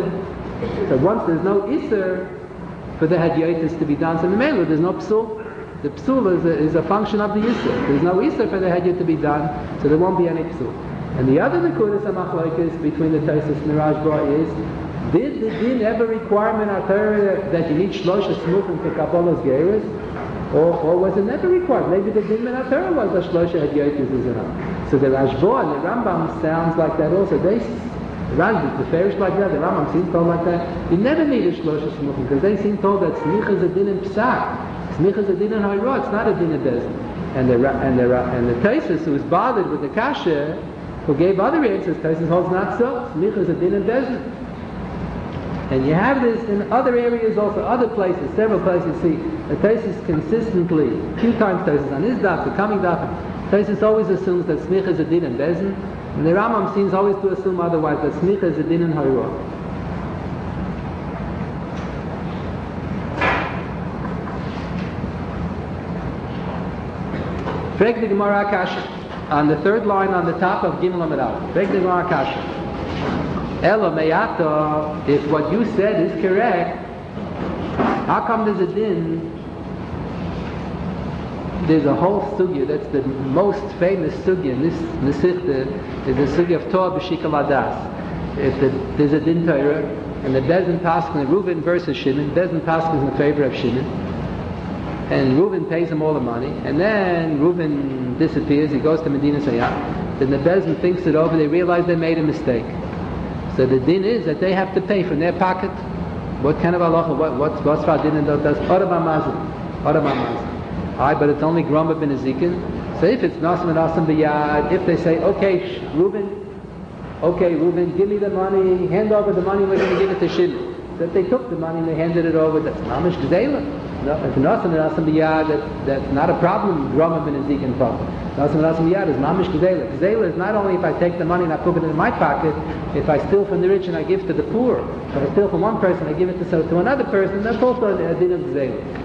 Kavod. So once there's no Isser for the Hadyotis to be done, so in the Mela there's no Psul. The psul is a, is a function of the Yisr. There's no Yisr for the Hadiyot to be done, so there won't be any psul. And the other Nekudas HaMachlokes between the Taisus and the Rashba is, did the Din ever require min HaTorah that you need Shlosha Smuchim for Kabbalah's Geiris? Or, or was it never required? Maybe the Din min HaTorah was a Shlosha Hadiyot is enough. So the Rashba and the Rambam sounds like that also. They, the Rashba, the Farish like that, the Rambam seems told like that. You never need a Shlosha Smuchim, because they seem told that Smicha is a Din in Psak. Smicha is a din in Hayrah, it's not a din in Bezin. And the and the and the Taisus who was bothered with the Kasha, who gave other answers, Taisus holds not so. Smicha is a din in Bezin. And you have this in other areas also, other places, several places. See, the Taisus consistently, a few times Taisus on his daf, the coming daf, Taisus always assumes that Smicha is a din in Bezin, and the Rambam seems always to assume otherwise, that Smicha is a din in Hayrah. Frek the Gemara Kasha on the third line on the top of Gimel Amid Aleph. Frek the Gemara Kasha. Elo meyato, if what you said is correct, how come there's a din? There's a whole sugya that's the most famous sugya in this Nesichta is the sugya of Torah b'Shikal Adas. If the, there's a din Torah and the Bezin Paskin, Reuven versus Shimon, Bezin Paskin is in favor of Shimon. And Reuven pays him all the money, and then Reuven disappears, he goes to Medina Sayyah. Then the Bezin thinks it over, they realize they made a mistake. So the din is that they have to pay from their pocket. What kind of halacha, what, what's what's for din and does? Orama Mazin. Orama Mazin. Alright, but it's only Gromba ben Ezekin. So if it's Nasim and Nasim B'yad, if they say, okay, Reuven, okay, Reuven, give me the money, hand over the money, we're going to give it to Shimon. So if they took the money and they handed it over, that's Mamish Gzela. No, if Nasim and Nasim B'yad, that, that's not a problem, Gromba ben Ezekin problem. Nasim and Nasim B'yad is Mamish Gzela. Gzela is not only if I take the money and I put it in my pocket, if I steal from the rich and I give to the poor. If I steal from one person, I give it to, so, to another person, that's also a din of Gzela.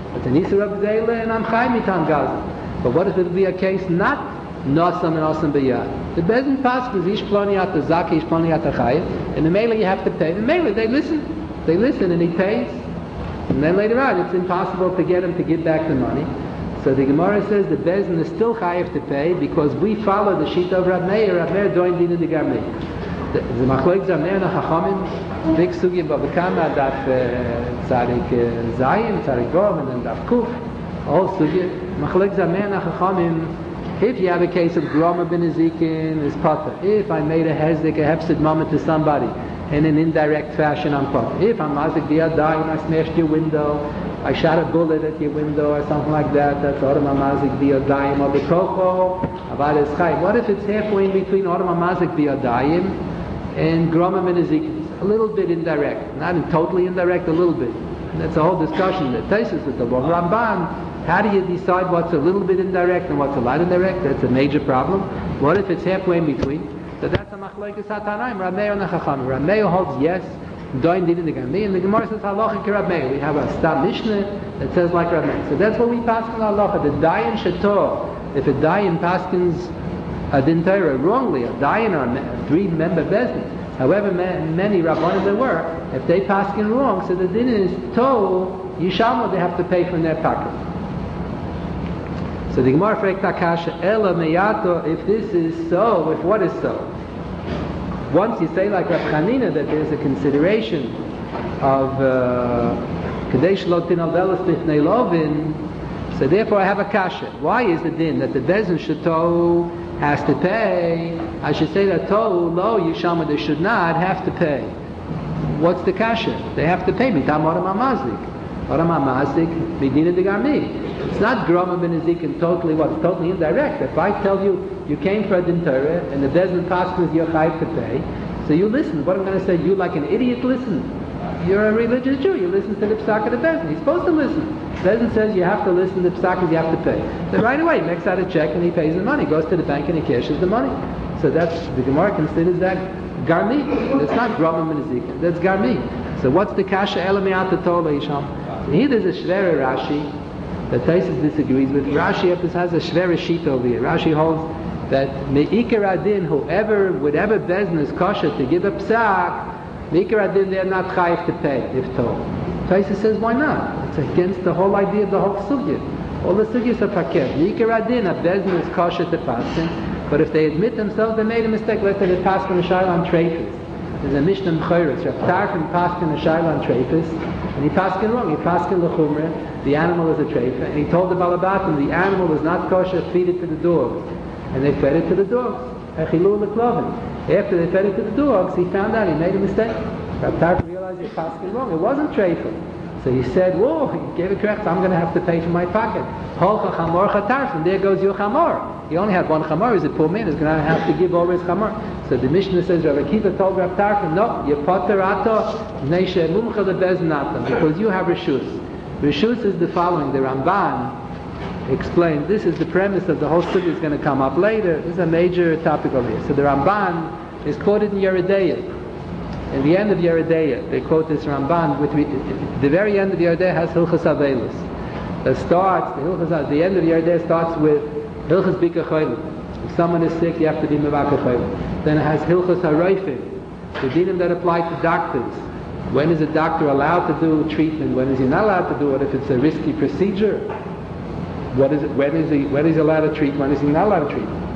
It's an Isur of Zayla and I'm Chai Mitan Gazan. But what if it would be a case not Nosam and Osam B'yad? The Bezin Paskins, Ish Ploni At the Zaki, Ish Ploni At the Chayiv, and the Mele you have to pay. The Mele, they listen. They listen and he pays. And then later on, it's impossible to get him to give back the money. So the Gemara says the Bezin is still chayiv to pay because we follow the sheet of Rab Meir. Rab Meir doing din in the Garmi. The Machlokes Rab Meir and Chachamim, big sugi b'abakama daf tzarik zayin, tzarik gov, and then daf kuf. All sugi. Machlokes Rab Meir and Chachamim. If you have a case of groma ben ezikin, is pata. If I made a hezdik, a hefsid moment to somebody in an indirect fashion, I'm pata. If I'm mazik biyadayim, I smashed your window. I shot a bullet at your window or something like that. That's Odom HaMazik Biyadayim or B'Koko. Avad is Chai. What if it's halfway in between Odom HaMazik Biyadayim and Groma Ben Ezikin? A little bit indirect. Not in totally indirect, a little bit. And that's a whole discussion. The thesis with the Ramban, how do you decide what's a little bit indirect and what's a lot indirect? That's a major problem. What if it's halfway in between? So that's a Machlokes HaTanaim. Rab Meir and Chachamim. Rab Meir holds yes. Doin din in the Garmi, and the Gemara says halacha ki Rab Meir. We have a stam mishnah that says like Rab Meir. So that's what we pass on halacha. The dayan shator, if a dayan paskins a din Torah wrongly, a dayan or a three-member bezdin, however many rabbanim there were, if they paskin wrong, so the din is to yishalma, they have to pay from their pocket. So the Gemara frekt akasha ela meyato. If this is so, if what is so? Once you say like Rav Chanina that there's a consideration of Kadesh Lo Tinal Velas Bifnei Lovin, so therefore I have a kasha. Why is the din that the Bezin Shato has to pay? I should say that Tohu Lo Yishama, they should not have to pay. What's the kasha? They have to pay Mitam Oram HaMazik. Oram HaMazik Midina de Garmi. It's not Groma Ben Ezikin totally what? It's totally indirect. If I tell you you came for a din Torah and the Bezin Paskin is your chayv to pay, so you listen. What I'm going to say, you like an idiot listen. You're a religious Jew. You listen to the psak of the Bezin. He's supposed to listen. Bezin says you have to listen to the psak, you have to pay. So right away he makes out a check and he pays the money. Goes to the bank and he cashes the money. So that's, the Gemara considers that Garmi. It's not Groma Ben Ezikin. That's Garmi. So what's the kasha elamiyat tola Yisham? Here there's a shvera Rashi that Taisus disagrees with. Rashi has a shvera sheet over here. Rashi holds that me'ikar adin, whoever, whatever business kosher to give a psak, me'ikar adin, they're not chayiv to pay, if told. Taisus says, why not? It's against the whole idea of the whole sugya. All the sugyas are paket. Me'ikar adin, a business kosher to paskin, but if they admit themselves they made a mistake, let's say they paskin a shayla on treifis. There's a Mishnah M'chayres, Rav Tarfon paskin a shayla on treifis, and he paskin wrong. He paskin l'chumre, the animal is a treifa, and he told the balabatim the animal was not kosher, feed it to the dogs. And they fed it to the dogs. After they fed it to the dogs, he found out he made a mistake. Rav Tarfon realized he paskin wrong. It wasn't treifa. So he said, whoa, he gave it correct, I'm going to have to pay for my pocket. Holcha chamor chatarfon, there goes your chamor. He only had one chamor, he's a poor man, he's going to have to give over his chamor. So the Mishnah says, Rav Akiva told Rav Tarfon, no, you potter ato, neishe mumcha lebeznata, because you have reshus. Reshus is the following, the Ramban explained, this is the premise of the whole study is going to come up later. This is a major topic over here. So the Ramban is quoted in Yeridea. In the end of Yeridea, they quote this Ramban, with the very end of Yeridea has Hilchas Avelis. It starts, the, Hilchas, the end of Yeridea starts with Hilchas Bika Chaylim. If someone is sick, you have to be Mevaka Chaylim. Then it has Hilchas HaRoifim, the dinim that apply to doctors. When is a doctor allowed to do treatment? When is he not allowed to do it if it's a risky procedure? What is it, when is he when is he allowed to treat, when is he not allowed to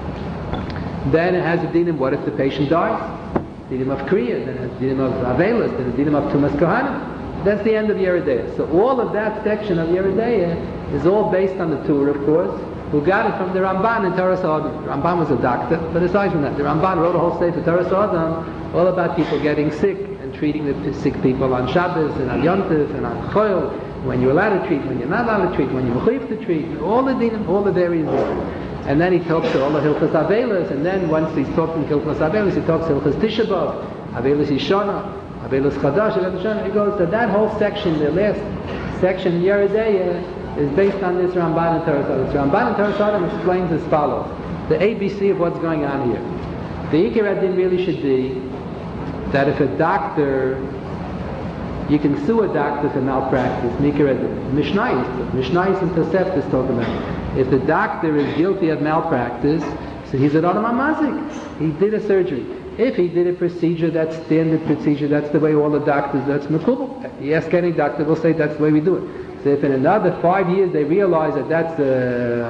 treat? Then it has a dinim, what if the patient dies? Dinim of Kriya, then it has dinim of Avelis, then a dinim of Tumas Kohanim. That's the end of Yeridea. So all of that section of Yeridea is all based on the Torah, of course, who got it from the Ramban in Torah Sodom. Ramban was a doctor, but aside from that, the Ramban wrote a whole sefer Torah Sodom, all about people getting sick and treating the sick people on Shabbos and on Yom Tov and on Choil, when you're allowed to treat, when you're not allowed to treat, when you're mechuyev to treat, all the dinim, all the various dinim. And then he talks to all the Hilchas Avelis, and then once he's talking Hilchas Avelis, he talks Hilchas Tisha B'Av, Avelis Yishana, Avelis Chadash, Avelis Yishana. He goes to that whole section, the last section, Yeridea, is based on this Ramban and Torah Sodom. So Ramban and Torah Sodom explains as follows: the A B C of what's going on here. The Ikar Adin really should be that if a doctor you can sue a doctor for malpractice. Mishnayos, Mishnayos and Toseftas talk about it. If the doctor is guilty of malpractice, so he's an Adam HaMazik. He did a surgery. If he did a procedure, that's standard procedure, that's the way all the doctors, that's Mekubal. You ask any doctor, they'll say that's the way we do it. So if in another five years they realize that that's a,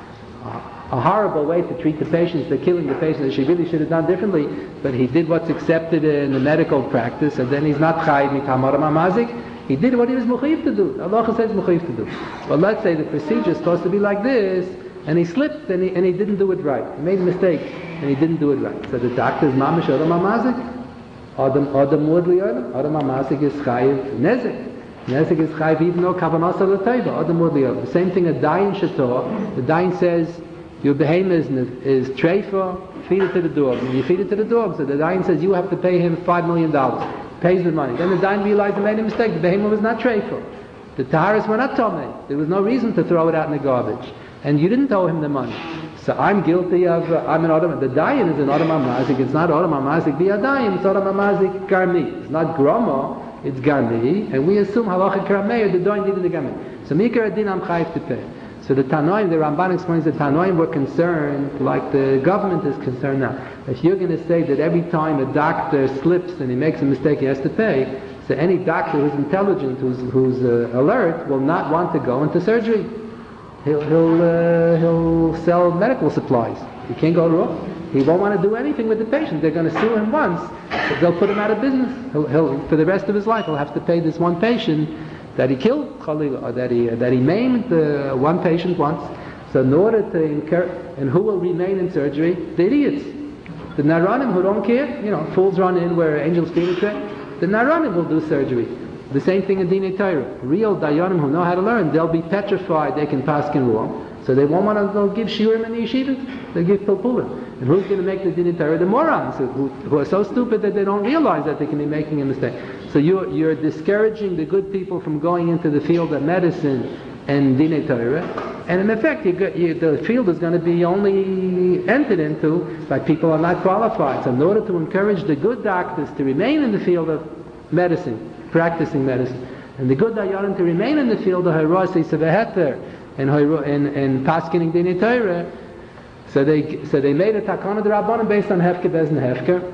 a, a horrible way to treat the patients, they're killing the patients, that she really should have done differently, but he did what's accepted in the medical practice, and then he's not chayiv mitam Adam HaMazik, he did what he was mechuyev to do. Allah says mechuyev to do. Well, let's say the procedure is supposed to be like this, and he slipped and he, and he didn't do it right. He made a mistake and he didn't do it right. So the doctor is mamish Adam HaMazik. Adam Adam would li Adam. Adam HaMazik is chayiv nezek. Nezek is chayiv even though kavanasa l'tayva. Adam would li Adam. The same thing a dayan shator. The dayan says your behemoth is, is treifa, feed it to the dog. And you feed it to the dog. So the dayan says you have to pay him five million dollars. Pays the money. Then the dayan realized he made a mistake. The behemoth was not treifa. The taharis were not tomei. There was no reason to throw it out in the garbage. And you didn't owe him the money. So I'm guilty of, uh, I'm an Adam, the dayan is an Adam HaMazik, it's not Adam HaMazik be a dayan, it's Adam HaMazik garmi. It's not grama, it's garmi, and we assume halacha karamei, the dayan did the garmi. So mikar adin am chayiv to pay. So the Tanoim, the Ramban explains that Tanoim were concerned, like the government is concerned now. If you're going to say that every time a doctor slips and he makes a mistake he has to pay, so any doctor who's intelligent, who's, who's uh, alert, will not want to go into surgery. He'll he'll uh, he'll sell medical supplies. He can't go wrong. He won't want to do anything with the patient. They're going to sue him once, but they'll put him out of business. He'll, he'll for the rest of his life he'll have to pay this one patient that he killed, or that he uh, that he maimed uh, one patient once. So in order to incur, and who will remain in surgery? The idiots, the naranim who don't care. You know, fools run in where angels feed it. The naranim will do surgery. The same thing in Dinei Torah. Real dayanim who know how to learn, they'll be petrified they can paskin wrong. So they won't want to they'll give shiurim in the yeshivas. They'll give pilpulim. And who's going to make the Dinei Torah? The morons who, who are so stupid that they don't realize that they can be making a mistake. So you're, you're discouraging the good people from going into the field of medicine and Dinei Torah. And in effect, you get, you, the field is going to be only entered into by people who are not qualified. So in order to encourage the good doctors to remain in the field of medicine, practicing medicine, and the good dayanim to remain in the field of Hayrosei Seveheter and and and Paskining Dinei Torah, so they so they made a takana d'Rabbanan based on Hefker Bezin Hefker.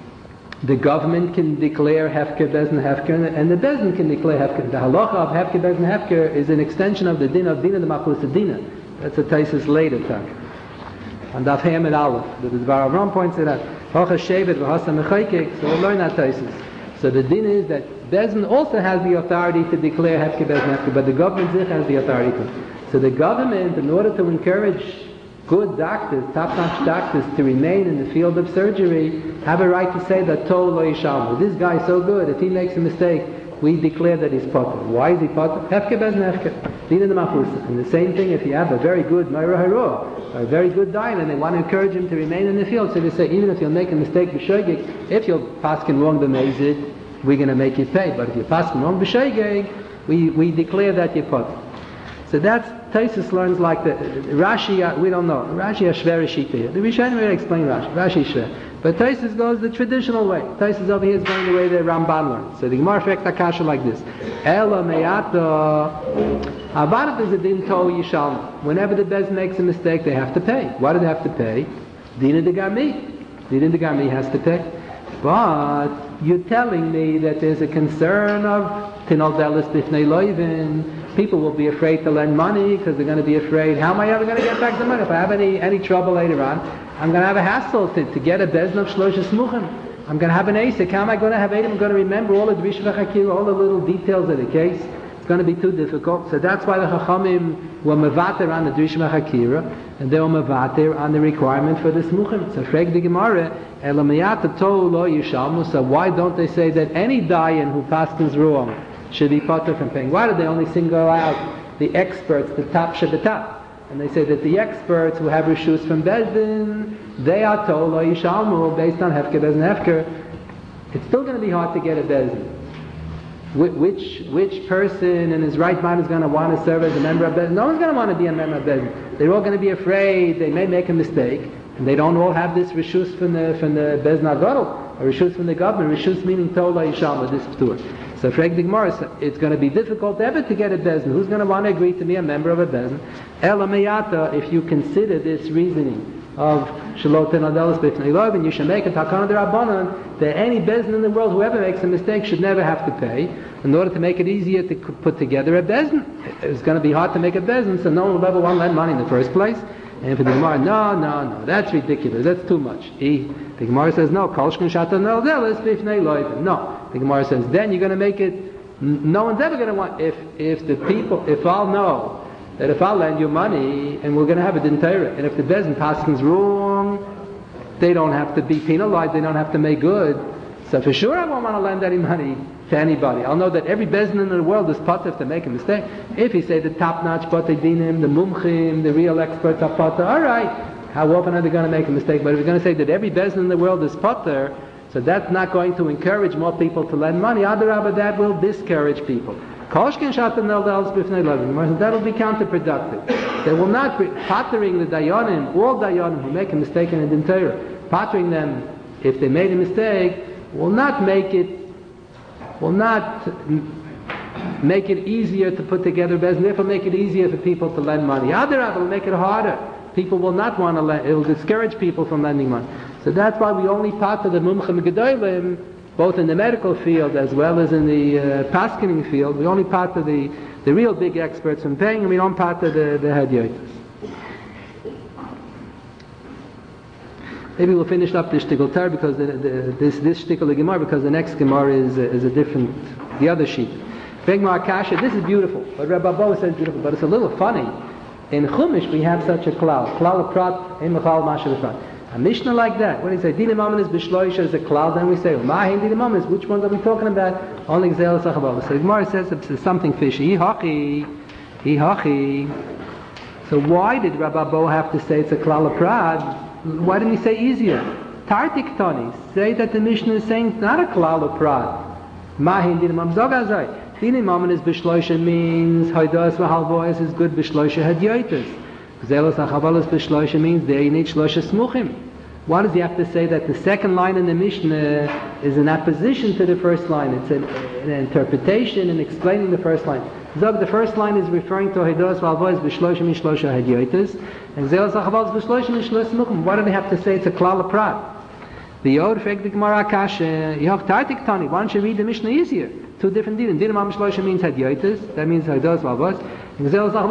The government can declare Hefker Bezin Hefker, and the Bezin can declare Hefker. The halacha of Hefker Bezin Hefker is an extension of the din of Dina the Machus Dina. That's a thesis later tak. And Daf Hamed Aleph, the Dvar Avram points it out. Hocha Shevet v'Hasa Mechaykek. So we'll learn that thesis. So the din is that Bezin also has the authority to declare Hefker Bezin Hefker, but the government zich has the authority to. So the government, in order to encourage good doctors, top-notch doctors, to remain in the field of surgery, have a right to say that Tov lo yishalmu. This guy is so good, if he makes a mistake, we declare that he's potter. Why is he potter? Hefker Bezin Hefker. Din in the Machusa. And the same thing if you have a very good Meira Haro, a very good dayan, and they want to encourage him to remain in the field. So they say, even if you'll make a mistake b'shoigeg, if you'll paskin wrong b'mezid, we're going to make you pay. But if you're paskin wrong b'shoigeg, we, we declare that you're potter. So that's, Taisus learns like the, Rashi, uh, we don't know. Rashi has shver shita here. The Rishonim will explain Rashi. Rashi shver. But Taisus goes the traditional way. Taisus over here is going the way the Ramban learns. So the Gemara affects Akasha like this. Ela me'ata Abarat is a din to yishalmu. Whenever the Bez makes a mistake, they have to pay. Why do they have to pay? Dina de Gami. Dina de Gami has to pay. But you're telling me that there's a concern of Tinol Delis Bifnei Loivin. People will be afraid to lend money because they're going to be afraid, how am I ever going to get back the money? If I have any, any trouble later on, I'm going to have a hassle to, to get a Bezin of Shlosha Smuchim. I'm going to have an Asik. How am I going to have Adam? I'm going to remember all the Dvish V'Chakir, all the little details of the case. It's going to be too difficult. So that's why the Chachamim were Mevater on the Dvish V'Chakir, and they were Mevater on the requirement for the Smuchim. So Freg the Gemara, Elamiyata Tohu Lo Yishalmu. So why don't they say that any dayan who paskins wrong should be potter from paying? Why do they only single out the experts, the top shabbatat? And they say that the experts who have reshus from Bezdin, they are told, lo yishalmu, based on Hefker Bezin Hefker. It's still going to be hard to get a Bezdin. Which, which person in his right mind is going to want to serve as a member of Bezdin? No one's going to want to be a member of Bezdin. They're all going to be afraid they may make a mistake, and they don't all have this reshus from the, from the Bezdin Agadol, or reshus from the government. Reshus meaning told lo yishalmu, this p'tur. So Frag the Gemara, it's going to be difficult ever to get a Bezdin. Who's going to want to agree to be a member of a Bezdin? Ela meyata, if you consider this reasoning of Shalotin Adelis Bifnei Lov, and you should make a Takana D'Rabbanan that any Bezdin in the world, whoever makes a mistake, should never have to pay. In order to make it easier to put together a Bezdin, it's going to be hard to make a Bezdin, so no one will ever want to lend money in the first place. And for the Gemara, no, no, no, that's ridiculous, that's too much. He, the Gemara says, no, Kolshkin Shatan Adelis Bifnei Lov. No, the Gemara says, then you're going to make it, no one's ever going to want, if, if the people, if I'll know, that if I'll lend you money and we're going to have a din Torah, and if the Bezdin passes wrong, they don't have to be penalized, they don't have to make good. So for sure I won't want to lend any money to anybody. I'll know that every Bezdin in the world is potter if they make a mistake. If he say the top-notch potter dinim, the mumchim, the real experts are potter, all right, how often are they going to make a mistake? But if you're going to say that every Bezdin in the world is potter, so that's not going to encourage more people to lend money. Adarabba, that will discourage people. That'll be counterproductive. They will not be pattering the dayanim, all dayanim who make a mistake in a din Torah, pattering them if they made a mistake, will not make it, will not make it easier to put together Bezdin. Therefore, make it easier for people to lend money. Adarabba will make it harder. People will not want to lend. It will discourage people from lending money. So that's why we only patter the mumchim gedolim, both in the medical field as well as in the uh, paskining field. We only patter the, the real big experts from paying, and we don't patter the, the hadyotis. Maybe we'll finish up this shtickle tar because the, the, this this shtickle Gemara, because the next Gemara is uh, is a different, the other sheet. Vegmar Kasha, this is beautiful. What Rabbi Bo says beautiful, but it's a little funny. In Chumash we have such a klal, klal prat, in mechal mashav prat. A Mishnah like that, when he say Dinim Amanis B'Shloisha is a cloud, then we say Mahin Dinim Amanis. Which ones are we talking about? Only Gzeil Sachabalah. So the Gemara says it's something fishy. Hi hachi, hi hachi. So why did Rabbi Bo have to say it's a klal prad? Why didn't he say easier? Tartik Tani, say that the Mishnah is saying it's not a klal prad. Mahin Dinim Amanis Zogazai. Dinim Amanis B'Shloisha means Haidas v'Halvois is good B'Shloisha Hadyoitis. Zelos HaChavalos B'Shloisha means they need Shlosha Smuchim. Why does he have to say that the second line in the Mishnah is in opposition to the first line? It's an, an interpretation and explaining the first line. Zog, the first line is referring to Haidos Valvois B'Shloisha means Shlosha Hadyoitis, and Zelos HaChavalos B'Shloisha means Shlosha Smuchim. Why do they have to say it's a klal prat? The Yod Fek the Gemara Kasha, Yoch Tartik Tani. Why don't you read the Mishnah easier? Two different dinim. Dinim Am Shlosha means Hadyoitis, that means Haidos Valvois. Why does it say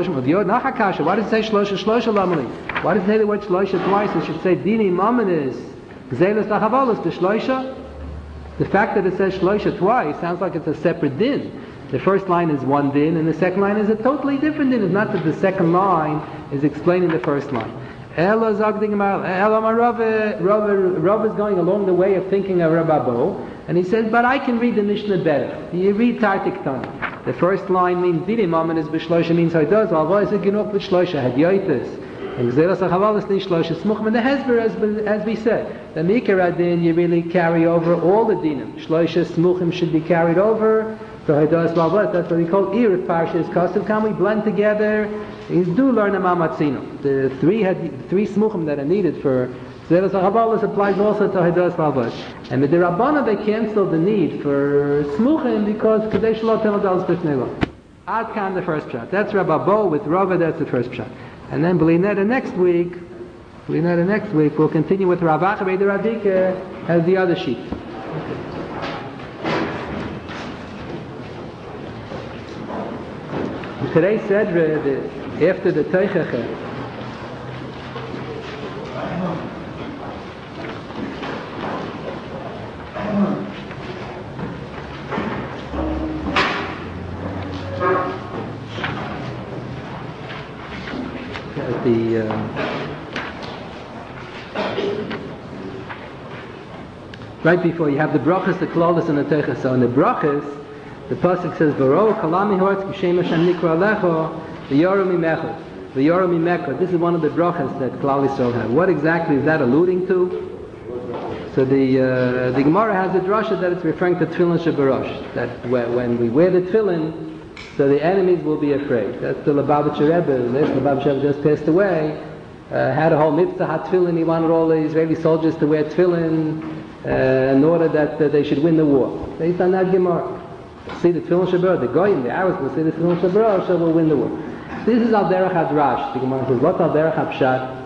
Shlosha Lamali? Why does it say the word Shlosha twice? It should say Dini Mamanis Gzelos Achavalos the Shlosha. The fact that it says Shlosha twice sounds like it's a separate din. The first line is one din and the second line is a totally different din. It's not that the second line is explaining the first line. Ella Zagding Ella Rav is going along the way of thinking of Rabbi Bo, and he says, but I can read the Mishnah better. You read Tartik Tani. The first line means Dinim Amanis B'Shloisha means how it does. Alvoi is Ginuk B'Shloisha Hadyoitis. And Gzelos HaChavalos Ni Shlosha Smuchim. And the Hezber, as, as we said, the Mikar Adin, you really carry over all the Dinim. Shlosha Smuchim should be carried over. So Hadas Valvot, that's what we call Erev Parshas Kosev. Can we blend together? Is do learn a Mamatzino. The three had three Smuchim that are needed for Zelos HaChavalos applies also to Hadas Valvot. And with the Rabbana they canceled the need for Smuchim because Kadesh Lo Teladal B'Fnei Lo. Ad Kan the first shot. That's Rabbi Bo with Rava, that's the first shot. And then B'lineta next week, B'lineta next week, we'll continue with Rav Achabe the Radika as the other sheet. Today's Sedra, the, after the Teichacha, the uh, right before you have the brachas, the klolos, and the teichas. So in the brachas, the pasuk says, "V'ro kalami hortz k'shem Hashem nikra alecho v'yoram imecho v'yoram imecho." This is one of the brachas that Klal Yisrael have. What exactly is that alluding to? So the uh, the Gemara has a drasha that it's referring to tefillin shebarosh. That when we wear the tefillin, so the enemies will be afraid. That's the Lubavitcher Rebbe. This Lubavitcher Rebbe just passed away. Uh, had a whole mitzvah had tefillin. He wanted all the Israeli soldiers to wear tefillin uh, in order that uh, they should win the war. Based on that Gemara. see the Tefillin Shabbat, the Goyim, the Arabs will see the Tefillin Shabbat, so we'll win the war. This is Al Derech HaDrash. The Gemara says, what's Al Derech HaPshat?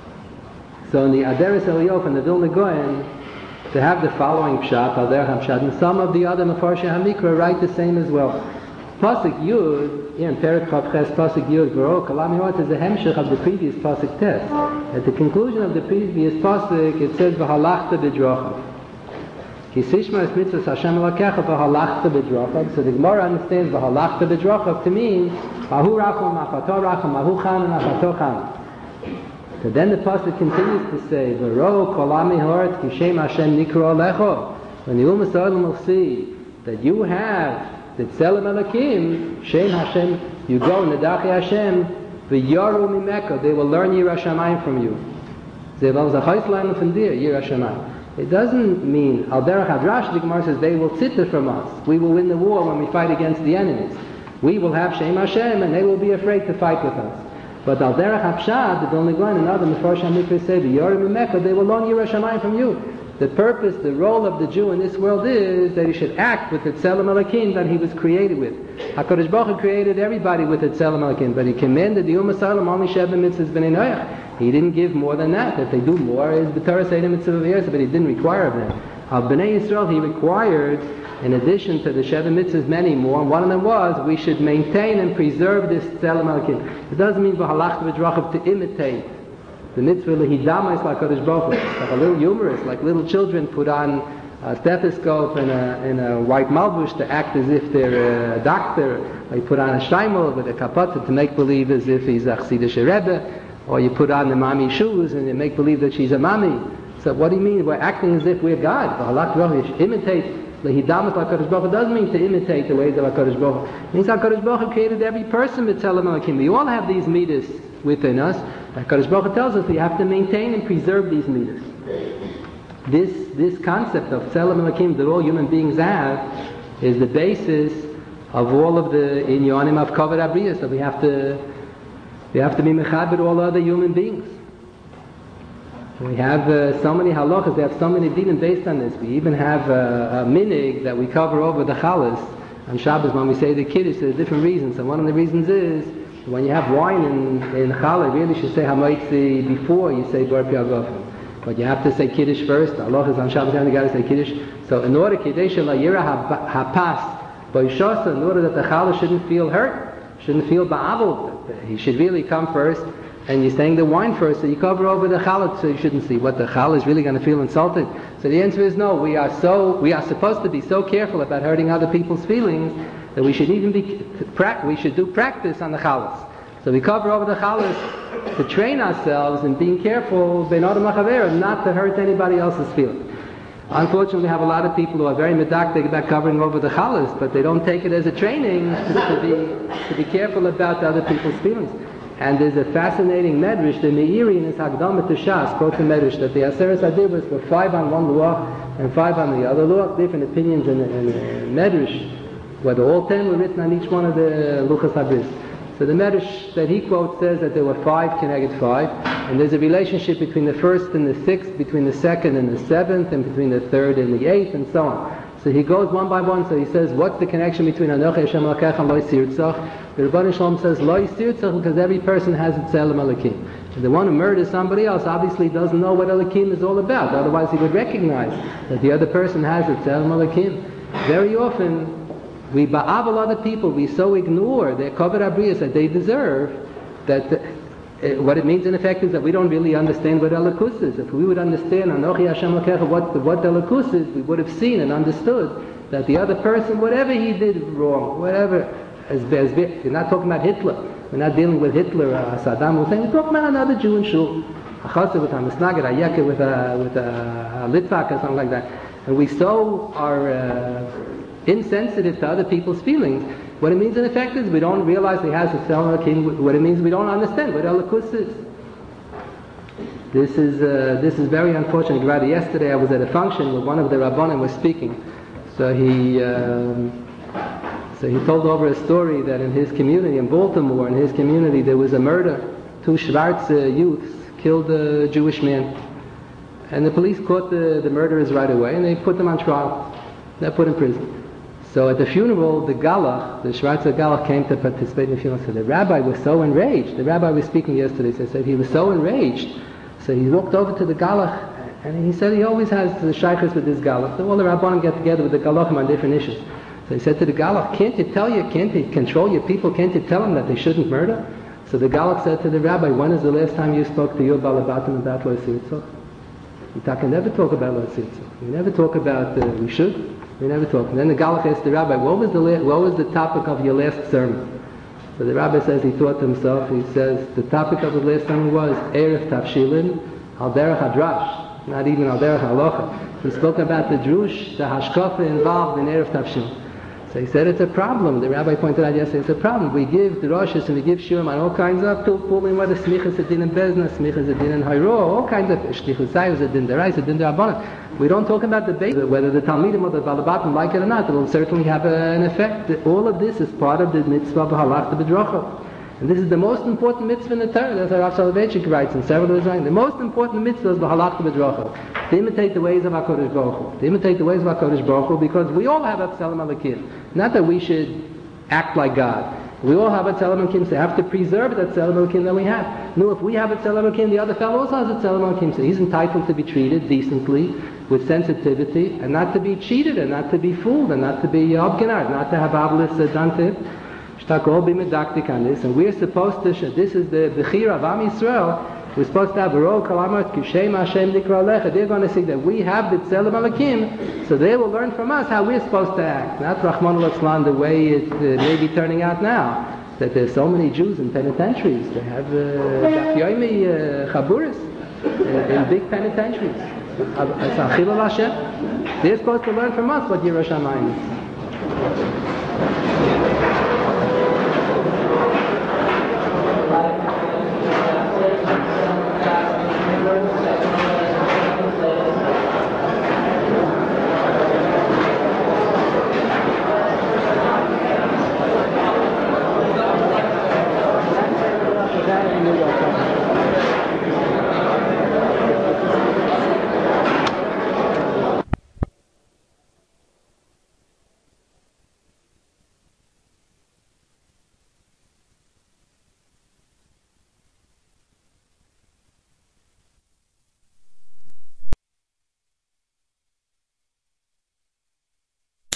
So in the Aderes Eliyahu and the Vilna Goyen, they have the following Pshat, Al Derech HaPshat, and some of the other Mefarshei HaMikra write the same as well. Pasuk Yud, here in Perek Chavches, Pasuk Yud, V'ro Kalam Yot is the hemshech of the previous Pasuk Tes. At the conclusion of the previous Pasuk, it says, V'halachta b'drachav. Ki sishma es mitzvahs Hashem Elokecha v'halachta b'drachav. So the Gemara understands V'halachta b'drachav to mean Mahu rachum, achato rachum, mahu chan, achato chan. So then the Pasuk continues to say, V'ro kolami hort ki shem Hashem nikro alecho. When the Ummah Yisrael will see that you have the Tzelem Elokim, Shem Hashem, you go in the Dachi Hashem, v'yaru mimeka, they will learn Yirah Shamayim from you. They will say, Chayzlein from there, Yirah Shamayim. It doesn't mean, Al Derech HaDrash, the Gemara says, they will tzita from us. We will win the war when we fight against the enemies. We will have Shem Hashem, and they will be afraid to fight with us. But Al Derech HaPshat, the Vilna Goyen and other Mefarshei HaMikra say, v'yaru mimeka, they will learn Yirah Shamayim from you. The purpose, the role of the Jew in this world is that he should act with the Tzelem Elokim that he was created with. HaKadosh Baruch Hu created everybody with the Tzelem Elokim, but he commanded the Ummah Yisrael only Sheva Mitzvahs B'nei Noach. He didn't give more than that. If they do more, is the Torah Seder Mitzvah V'yos, but he didn't require of them. Of B'nei Yisrael, he required, in addition to the Sheva Mitzvahs, many more. One of them was, we should maintain and preserve this Tzelem Elokim. It doesn't mean V'halachta b'drachav to imitate. The mitzvah lehidama is like Kadosh Baruch Hu. It's like a little humorous, like little children put on a stethoscope and a, and a white malbush to act as if they're a doctor. Or you put on a shtaimel with a kapata to make believe as if he's a Chassidish Rebbe. Or you put on the mommy shoes and you make believe that she's a mommy. So what do you mean? We're acting as if we're God. Imitate lehidama like Kadosh Baruch Hu doesn't mean to imitate the ways of HaKadosh Baruch Hu. It means HaKadosh Baruch Hu created every person with Tzelem Elokim. We all have these midas within us. HaKadosh Baruch Hu tells us we have to maintain and preserve these midas. This this concept of Tzelem Elokim that all human beings have is the basis of all of the inyanim of Kavod Abriya. So we have to we have to be mechaber all other human beings. We have uh, so many halachas, we have so many dinim based on this. We even have uh, a minig that we cover over the chalas on Shabbos when we say the kiddush. There's different reasons, and one of the reasons is when you have wine in, in challah, you really should say hamaitzi before you say bar piagofim. But you have to say kiddush first. Allah is on Shabbos, you got to say kiddush. So in order kiddush la yira hapas b'ishasa, in order that the challah shouldn't feel hurt, shouldn't feel ba'avul, he should really come first. And you're saying the wine first, so you cover over the challah, so you shouldn't see what the challah is really going to feel insulted. So the answer is no. We are so we are supposed to be so careful about hurting other people's feelings that we should even be we should do practice on the challahs. So we cover over the challahs to train ourselves in being careful, ben adam lachaver, not to hurt anybody else's feelings. Unfortunately, we have a lot of people who are very medactic about covering over the challahs, but they don't take it as a training to be to be careful about other people's feelings. And there's a fascinating medrash, the Meiri in his Hagdama to Shas quotes a medrash that the Aseres Adibros were five on one luach and five on the other luach, different opinions in the medrash, whether all ten were written on each one of the luchas habris. So the medrash that he quotes says that there were five connected five, and there's a relationship between the first and the sixth, between the second and the seventh, and between the third and the eighth, and so on. So he goes one by one, so he says, what's the connection between Anochi Hashem Elokecha and Lo Yisirtzach? The Rebbeinu Shalom says, Lo Yisirtzach, because every person has a Tzelem Elokim. And the one who murders somebody else obviously doesn't know what Elokim is all about, otherwise he would recognize that the other person has a Tzelem Elokim. Very often, we ba'avel other people, we so ignore their Kavod Abriyas that they deserve, that the, Uh, what it means in effect is that we don't really understand what Elokus is. If we would understand Anochi Hashem Elokecha, what the, what Elokus is, we would have seen and understood that the other person, whatever he did wrong, whatever, as, as, you're not talking about Hitler. We're not dealing with Hitler, uh, Saddam Hussein. We're talking about another Jew in shul, a chassid with a misnagid, a yekeh with a with a, a litvak or something like that. And we so are uh, insensitive to other people's feelings. What it means in effect is we don't realize he has a Tzelem Elokim. What it means we don't understand what Elokus is. This is uh, this is very unfortunate. Rather, yesterday I was at a function where one of the Rabbanim was speaking. So he um, so he told over a story that in his community in Baltimore, in his community there was a murder. Two Schwarz uh, youths killed a Jewish man, and the police caught the, the murderers right away, and they put them on trial. They're put in prison. So at the funeral, the Galach, the Schwarzer Galach came to participate in the funeral. So the rabbi was so enraged. The rabbi was speaking yesterday, so he said he was so enraged. So he walked over to the Galach, and he said he always has the shaykhs with this Galach. So all the Rabbanim get together with the Galachim on different issues. So he said to the Galach, can't you tell you, can't you control your people, can't you tell them that they shouldn't murder? So the Galach said to the rabbi, when is the last time you spoke to your Balabatim about Lo Sirtzach? We can never talk about Lo Sirtzach. We never talk about, uh, we should. We never talk. And then the Galach asked the rabbi, what was the la- what was the topic of your last sermon? So the rabbi says he thought to himself, he says, the topic of the last sermon was Erev Tafshilin al derech hadrash, not even al derech halacha. He spoke about the drush, the hashkafa involved in Erev Tafshilin. So he said it's a problem. The rabbi pointed out yesterday, it's a problem. We give the drushes and we give shiurim on all kinds of pulling whether smichas adin and bezna, smichas adin and hayro, all kinds of shlichus sayus adin derais adin derabbanan. We don't talk about the base, whether the talmidim or the balabatim like it or not. It will certainly have a, an effect. All of this is part of the mitzvah of halachta b'dracha. And this is the most important mitzvah in the Torah. That's how Rav Soloveitchik writes in several of his writings. The most important mitzvah is the halachta b'dracha. To imitate the ways of HaKadosh Baruch Hu. To imitate the ways of HaKadosh Baruch Hu, because we all have Atzelim Alakim. Not that we should act like God. We all have Atzelim Alakim, so we have to preserve that Atzelim Alakim that we have. No, if we have Atzelim Alakim, the other fellow also has Atzelim Alakim. So he's entitled to be treated decently, with sensitivity, and not to be cheated, and not to be fooled, and not to be obgenard, not to have avlis uh, done to him. All be medactic on this, and we're supposed to, this is the Bechira of Am Yisrael, we're supposed to have a role, Kalamat, Kishem Hashem Nikra Alecha. They're going to see that we have the Tzelem Alakim, so they will learn from us how we're supposed to act. Not Rahman al-Islam the way it uh, may be turning out now, that there's so many Jews in penitentiaries. They have Daf Yomi uh, Chaburis uh, in big penitentiaries. They're supposed to learn from us what Yerushalayim is.